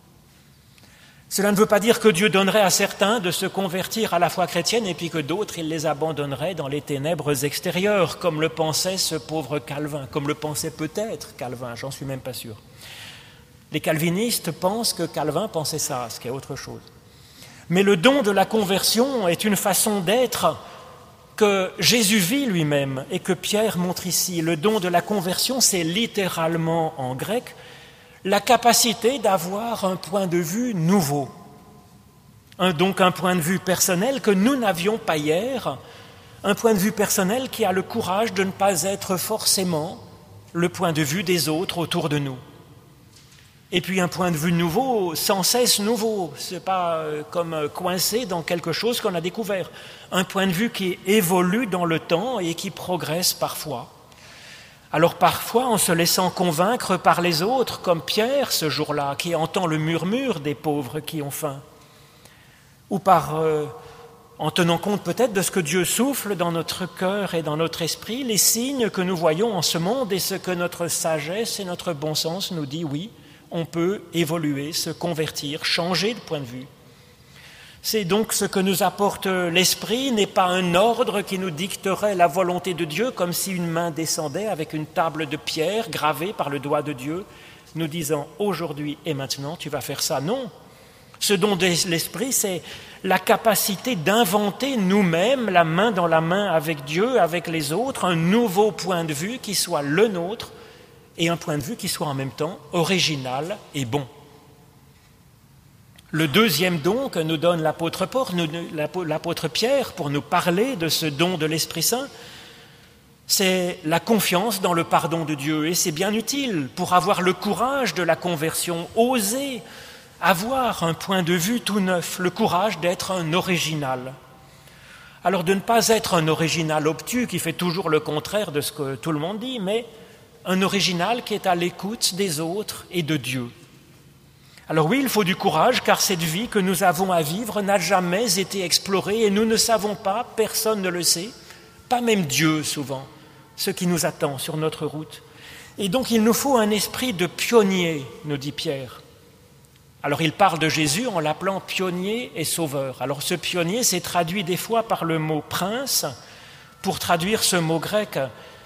Cela ne veut pas dire que Dieu donnerait à certains de se convertir à la foi chrétienne et puis que d'autres, il les abandonnerait dans les ténèbres extérieures, comme le pensait ce pauvre Calvin, comme le pensait peut-être Calvin, j'en suis même pas sûr. Les calvinistes pensent que Calvin pensait ça, ce qui est autre chose. Mais le don de la conversion est une façon d'être que Jésus vit lui-même et que Pierre montre ici. Le don de la conversion, c'est littéralement en grec la capacité d'avoir un point de vue nouveau. Un, donc un point de vue personnel que nous n'avions pas hier, un point de vue personnel qui a le courage de ne pas être forcément le point de vue des autres autour de nous. Et puis un point de vue nouveau, sans cesse nouveau, ce n'est pas comme coincé dans quelque chose qu'on a découvert. Un point de vue qui évolue dans le temps et qui progresse parfois. Alors parfois, en se laissant convaincre par les autres, comme Pierre ce jour-là, qui entend le murmure des pauvres qui ont faim, ou par, euh, en tenant compte peut-être de ce que Dieu souffle dans notre cœur et dans notre esprit, les signes que nous voyons en ce monde et ce que notre sagesse et notre bon sens nous dit, oui, on peut évoluer, se convertir, changer de point de vue. C'est donc ce que nous apporte l'Esprit, n'est pas un ordre qui nous dicterait la volonté de Dieu, comme si une main descendait avec une table de pierre gravée par le doigt de Dieu, nous disant « aujourd'hui et maintenant, tu vas faire ça ». Non, ce don de l'Esprit, c'est la capacité d'inventer nous-mêmes, la main dans la main avec Dieu, avec les autres, un nouveau point de vue qui soit le nôtre, et un point de vue qui soit en même temps original et bon. Le deuxième don que nous donne l'apôtre Paul, l'apôtre Pierre, pour nous parler de ce don de l'Esprit Saint, c'est la confiance dans le pardon de Dieu. Et c'est bien utile pour avoir le courage de la conversion, oser avoir un point de vue tout neuf, le courage d'être un original. Alors de ne pas être un original obtus qui fait toujours le contraire de ce que tout le monde dit, mais un original qui est à l'écoute des autres et de Dieu. Alors oui, il faut du courage, car cette vie que nous avons à vivre n'a jamais été explorée et nous ne savons pas, personne ne le sait, pas même Dieu souvent, ce qui nous attend sur notre route. Et donc il nous faut un esprit de pionnier, nous dit Pierre. Alors il parle de Jésus en l'appelant pionnier et sauveur. Alors ce pionnier s'est traduit des fois par le mot prince, pour traduire ce mot grec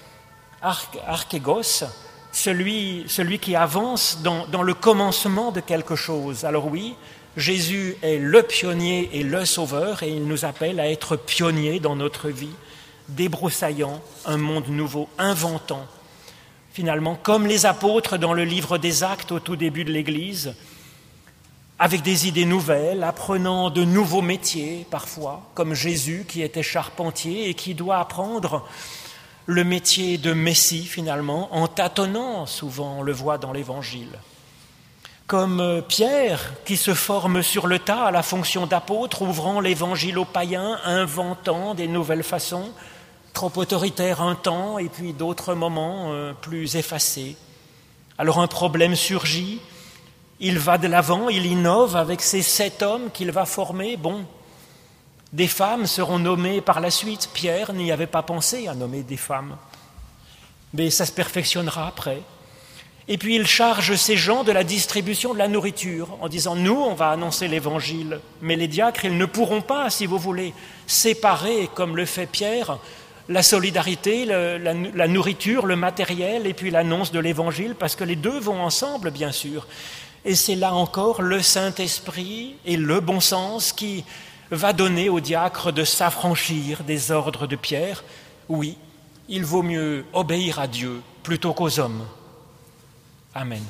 archégos, Celui, celui qui avance dans, dans le commencement de quelque chose. Alors oui, Jésus est le pionnier et le sauveur et il nous appelle à être pionniers dans notre vie, débroussaillant un monde nouveau, inventant. Finalement, comme les apôtres dans le livre des Actes au tout début de l'Église, avec des idées nouvelles, apprenant de nouveaux métiers parfois, comme Jésus qui était charpentier et qui doit apprendre le métier de Messie, finalement, en tâtonnant, souvent, on le voit dans l'Évangile. Comme Pierre, qui se forme sur le tas à la fonction d'apôtre, ouvrant l'Évangile aux païens, inventant des nouvelles façons, trop autoritaires un temps, et puis d'autres moments euh, plus effacés. Alors un problème surgit, il va de l'avant, il innove avec ces sept hommes qu'il va former, bon. Des femmes seront nommées par la suite. Pierre n'y avait pas pensé à nommer des femmes. Mais ça se perfectionnera après. Et puis il charge ces gens de la distribution de la nourriture en disant « Nous, on va annoncer l'Évangile, mais les diacres, ils ne pourront pas, si vous voulez, séparer, comme le fait Pierre, la solidarité, le, la, la nourriture, le matériel et puis l'annonce de l'Évangile, parce que les deux vont ensemble, bien sûr. Et c'est là encore le Saint-Esprit et le bon sens qui va donner au diacre de s'affranchir des ordres de Pierre. Oui, il vaut mieux obéir à Dieu plutôt qu'aux hommes. Amen.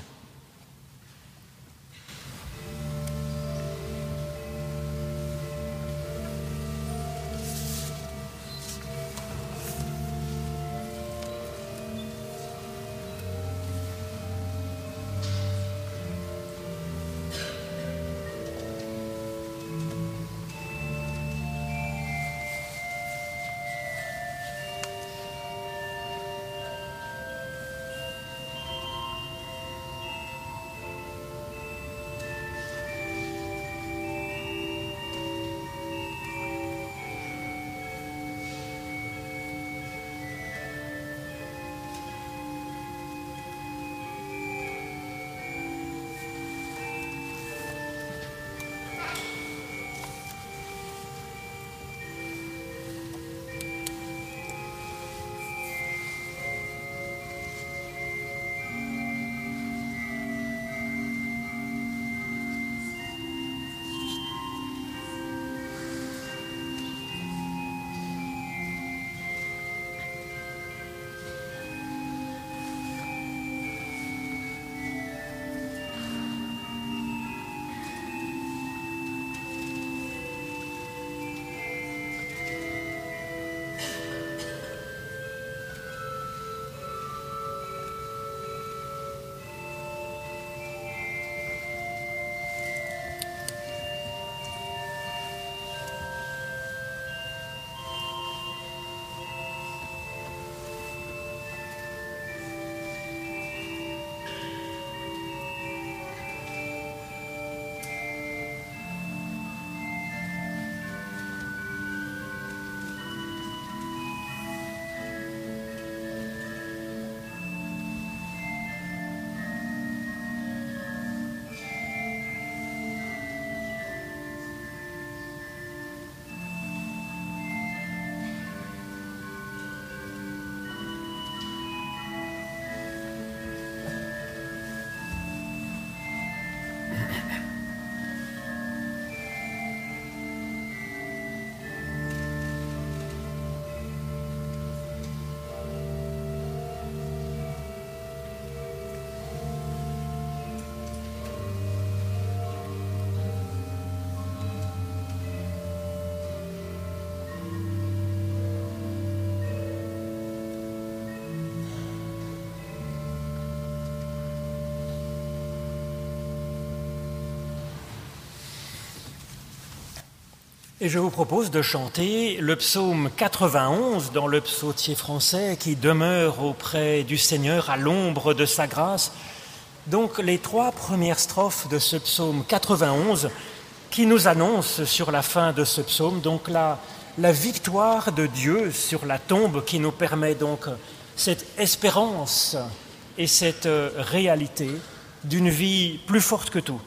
Et je vous propose de chanter le psaume quatre-vingt-onze dans le psautier français qui demeure auprès du Seigneur à l'ombre de sa grâce. Donc les trois premières strophes de ce psaume quatre-vingt-onze qui nous annoncent sur la fin de ce psaume donc la, la victoire de Dieu sur la tombe, qui nous permet donc cette espérance et cette réalité d'une vie plus forte que tout.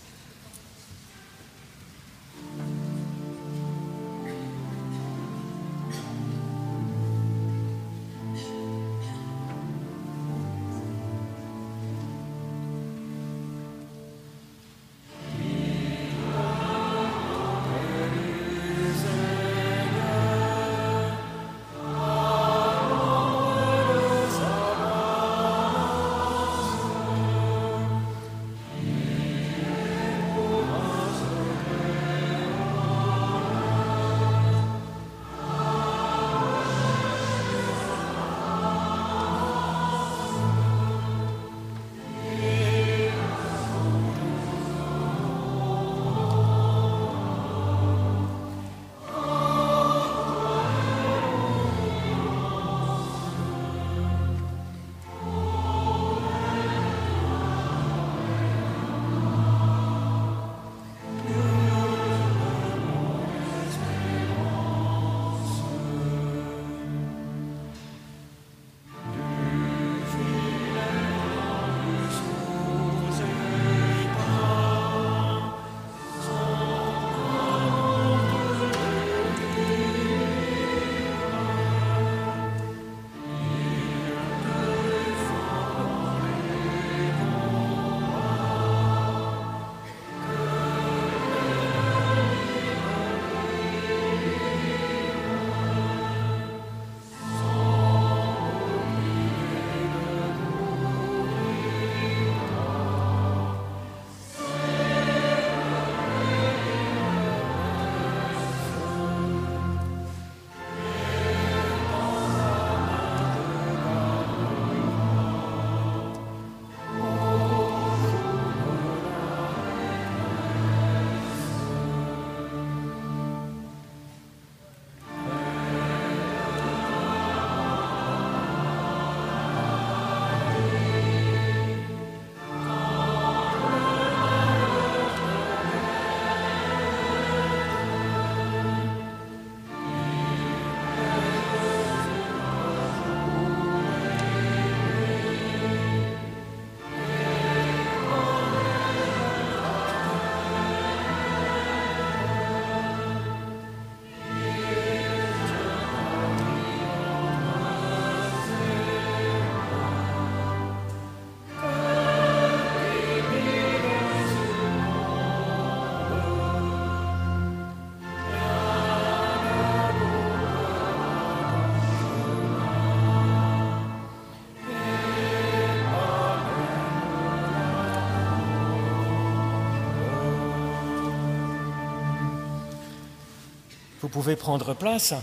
Vous pouvez prendre place.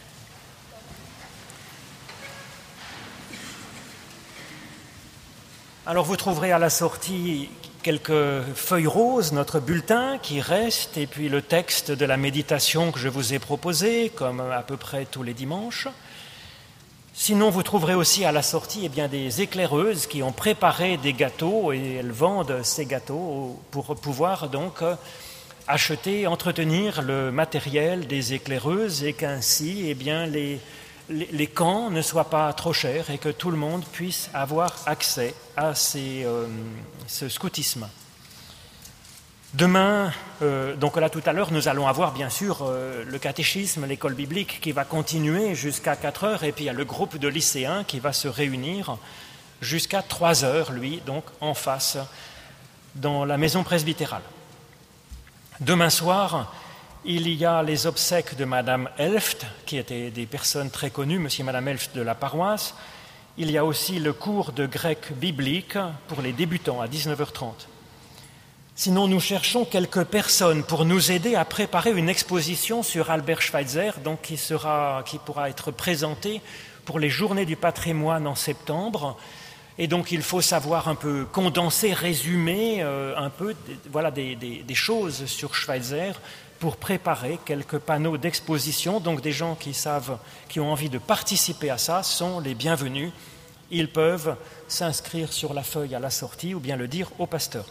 Alors vous trouverez à la sortie quelques feuilles roses, notre bulletin qui reste, et puis le texte de la méditation que je vous ai proposé, comme à peu près tous les dimanches. Sinon, vous trouverez aussi à la sortie eh bien, des éclaireuses qui ont préparé des gâteaux, et elles vendent ces gâteaux pour pouvoir donc acheter, entretenir le matériel des éclaireuses, et qu'ainsi eh bien, les, les, les camps ne soient pas trop chers et que tout le monde puisse avoir accès à ces, euh, ce scoutisme. Demain, euh, donc là tout à l'heure, nous allons avoir bien sûr euh, le catéchisme, l'école biblique qui va continuer jusqu'à quatre heures, et puis il y a le groupe de lycéens qui va se réunir jusqu'à trois heures, lui, donc en face, dans la maison presbytérale. Demain soir, il y a les obsèques de Madame Elft, qui étaient des personnes très connues, Monsieur et Madame Elft de la paroisse. Il y a aussi le cours de grec biblique pour les débutants à dix-neuf heures trente. Sinon, nous cherchons quelques personnes pour nous aider à préparer une exposition sur Albert Schweitzer, donc qui, sera, qui pourra être présentée pour les Journées du patrimoine en septembre. Et donc, il faut savoir un peu condenser, résumer euh, un peu voilà, des, des, des choses sur Schweitzer pour préparer quelques panneaux d'exposition. Donc des gens qui savent, qui ont envie de participer à ça sont les bienvenus. Ils peuvent s'inscrire sur la feuille à la sortie ou bien le dire au pasteur.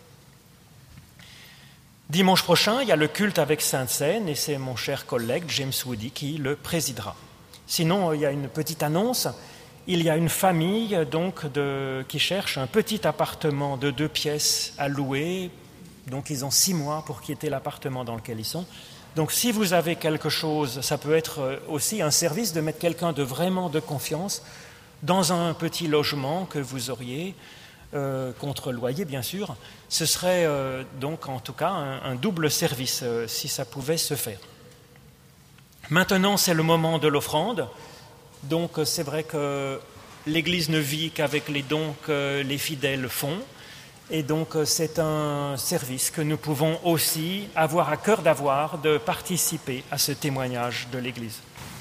Dimanche prochain, il y a le culte avec Sainte-Seine et c'est mon cher collègue James Woody qui le présidera. Sinon, il y a une petite annonce. Il y a une famille donc, de, qui cherche un petit appartement de deux pièces à louer. Donc ils ont six mois pour quitter l'appartement dans lequel ils sont. Donc si vous avez quelque chose, ça peut être aussi un service de mettre quelqu'un de vraiment de confiance dans un petit logement que vous auriez, euh, contre loyer bien sûr. Ce serait euh, donc en tout cas un, un double service euh, si ça pouvait se faire. Maintenant c'est le moment de l'offrande. Donc c'est vrai que l'Église ne vit qu'avec les dons que les fidèles font. Et donc c'est un service que nous pouvons aussi avoir à cœur d'avoir, de participer à ce témoignage de l'Église.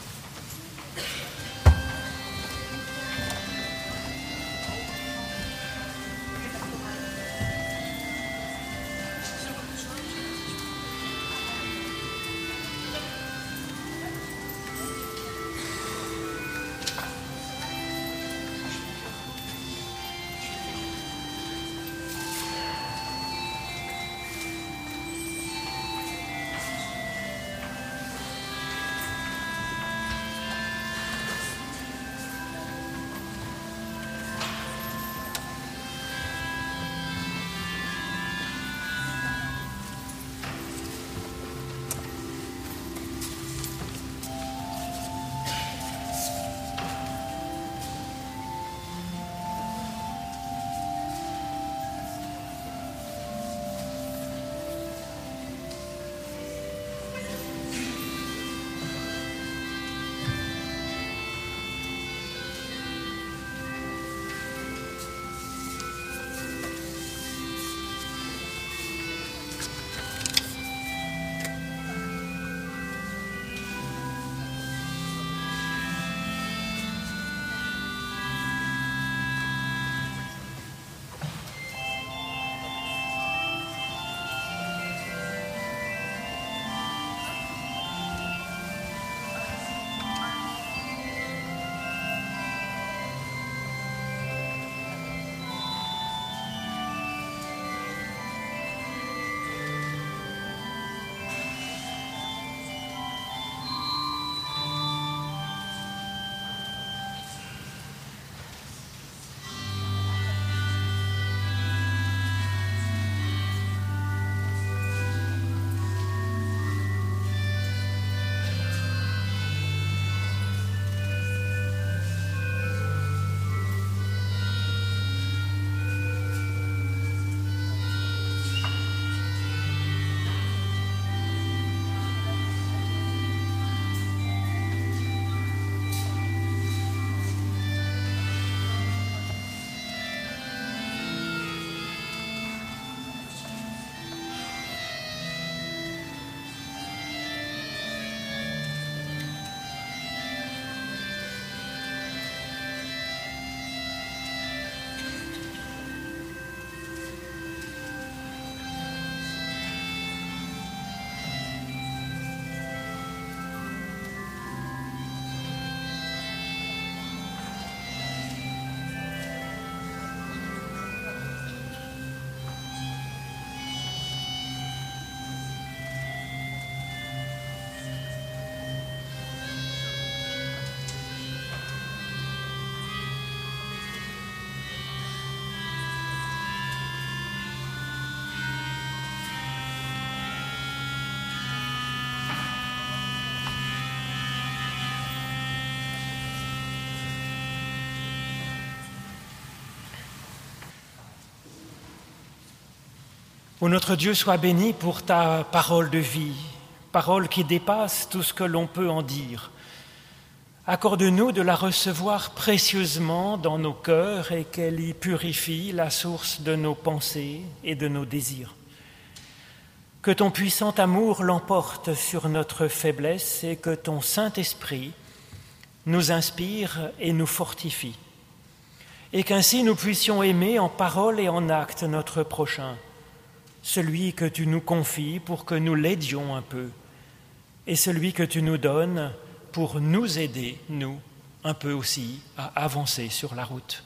Ô notre Dieu, sois béni pour ta parole de vie, parole qui dépasse tout ce que l'on peut en dire. Accorde-nous de la recevoir précieusement dans nos cœurs et qu'elle y purifie la source de nos pensées et de nos désirs. Que ton puissant amour l'emporte sur notre faiblesse et que ton Saint-Esprit nous inspire et nous fortifie. Et qu'ainsi nous puissions aimer en parole et en acte notre prochain, celui que tu nous confies pour que nous l'aidions un peu, et celui que tu nous donnes pour nous aider, nous, un peu aussi, à avancer sur la route.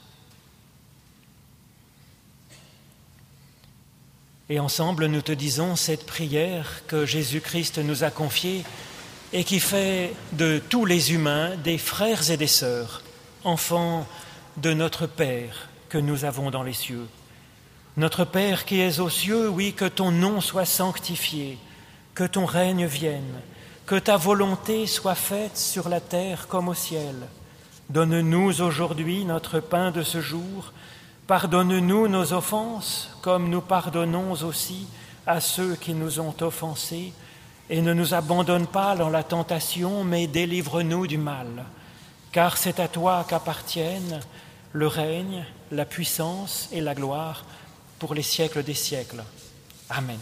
Et ensemble, nous te disons cette prière que Jésus-Christ nous a confiée et qui fait de tous les humains des frères et des sœurs, enfants de notre Père que nous avons dans les cieux. Notre Père qui es aux cieux, oui, que ton nom soit sanctifié, que ton règne vienne, que ta volonté soit faite sur la terre comme au ciel. Donne-nous aujourd'hui notre pain de ce jour. Pardonne-nous nos offenses, comme nous pardonnons aussi à ceux qui nous ont offensés. Et ne nous abandonne pas dans la tentation, mais délivre-nous du mal. Car c'est à toi qu'appartiennent le règne, la puissance et la gloire pour les siècles des siècles. Amen.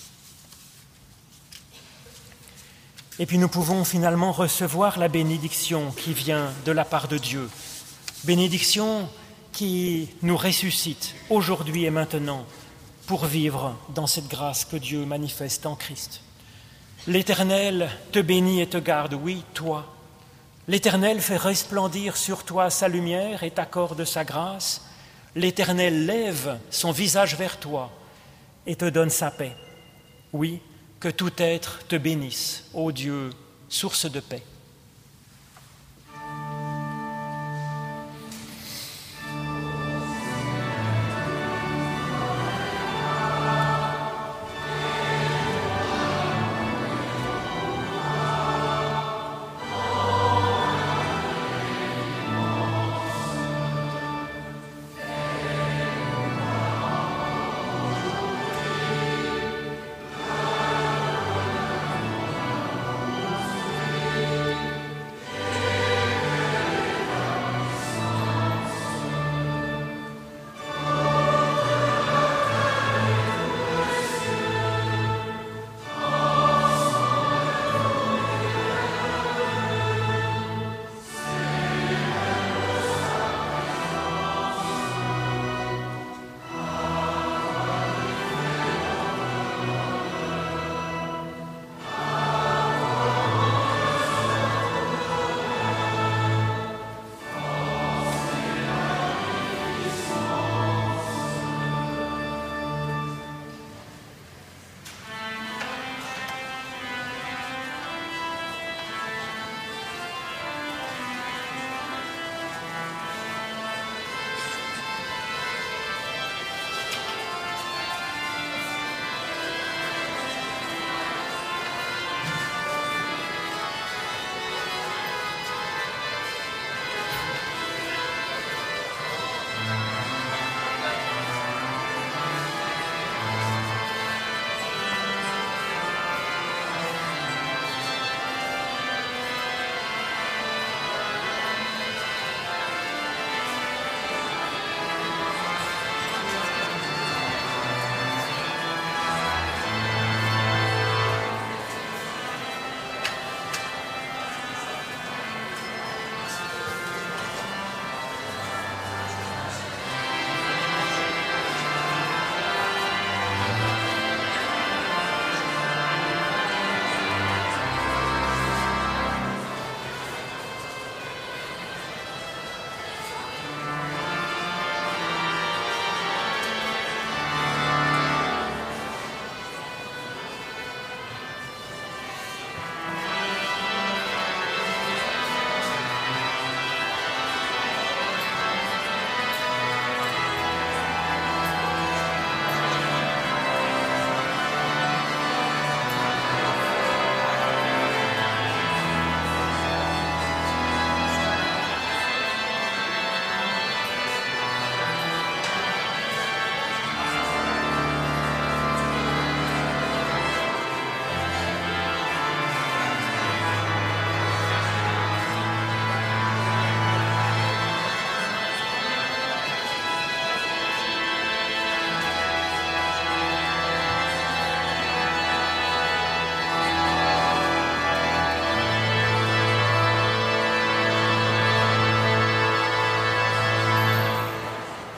Et puis nous pouvons finalement recevoir la bénédiction qui vient de la part de Dieu. Bénédiction qui nous ressuscite aujourd'hui et maintenant pour vivre dans cette grâce que Dieu manifeste en Christ. L'Éternel te bénit et te garde, oui, toi. L'Éternel fait resplendir sur toi sa lumière et t'accorde sa grâce. L'Éternel lève son visage vers toi et te donne sa paix. Oui, que tout être te bénisse, ô Dieu, source de paix.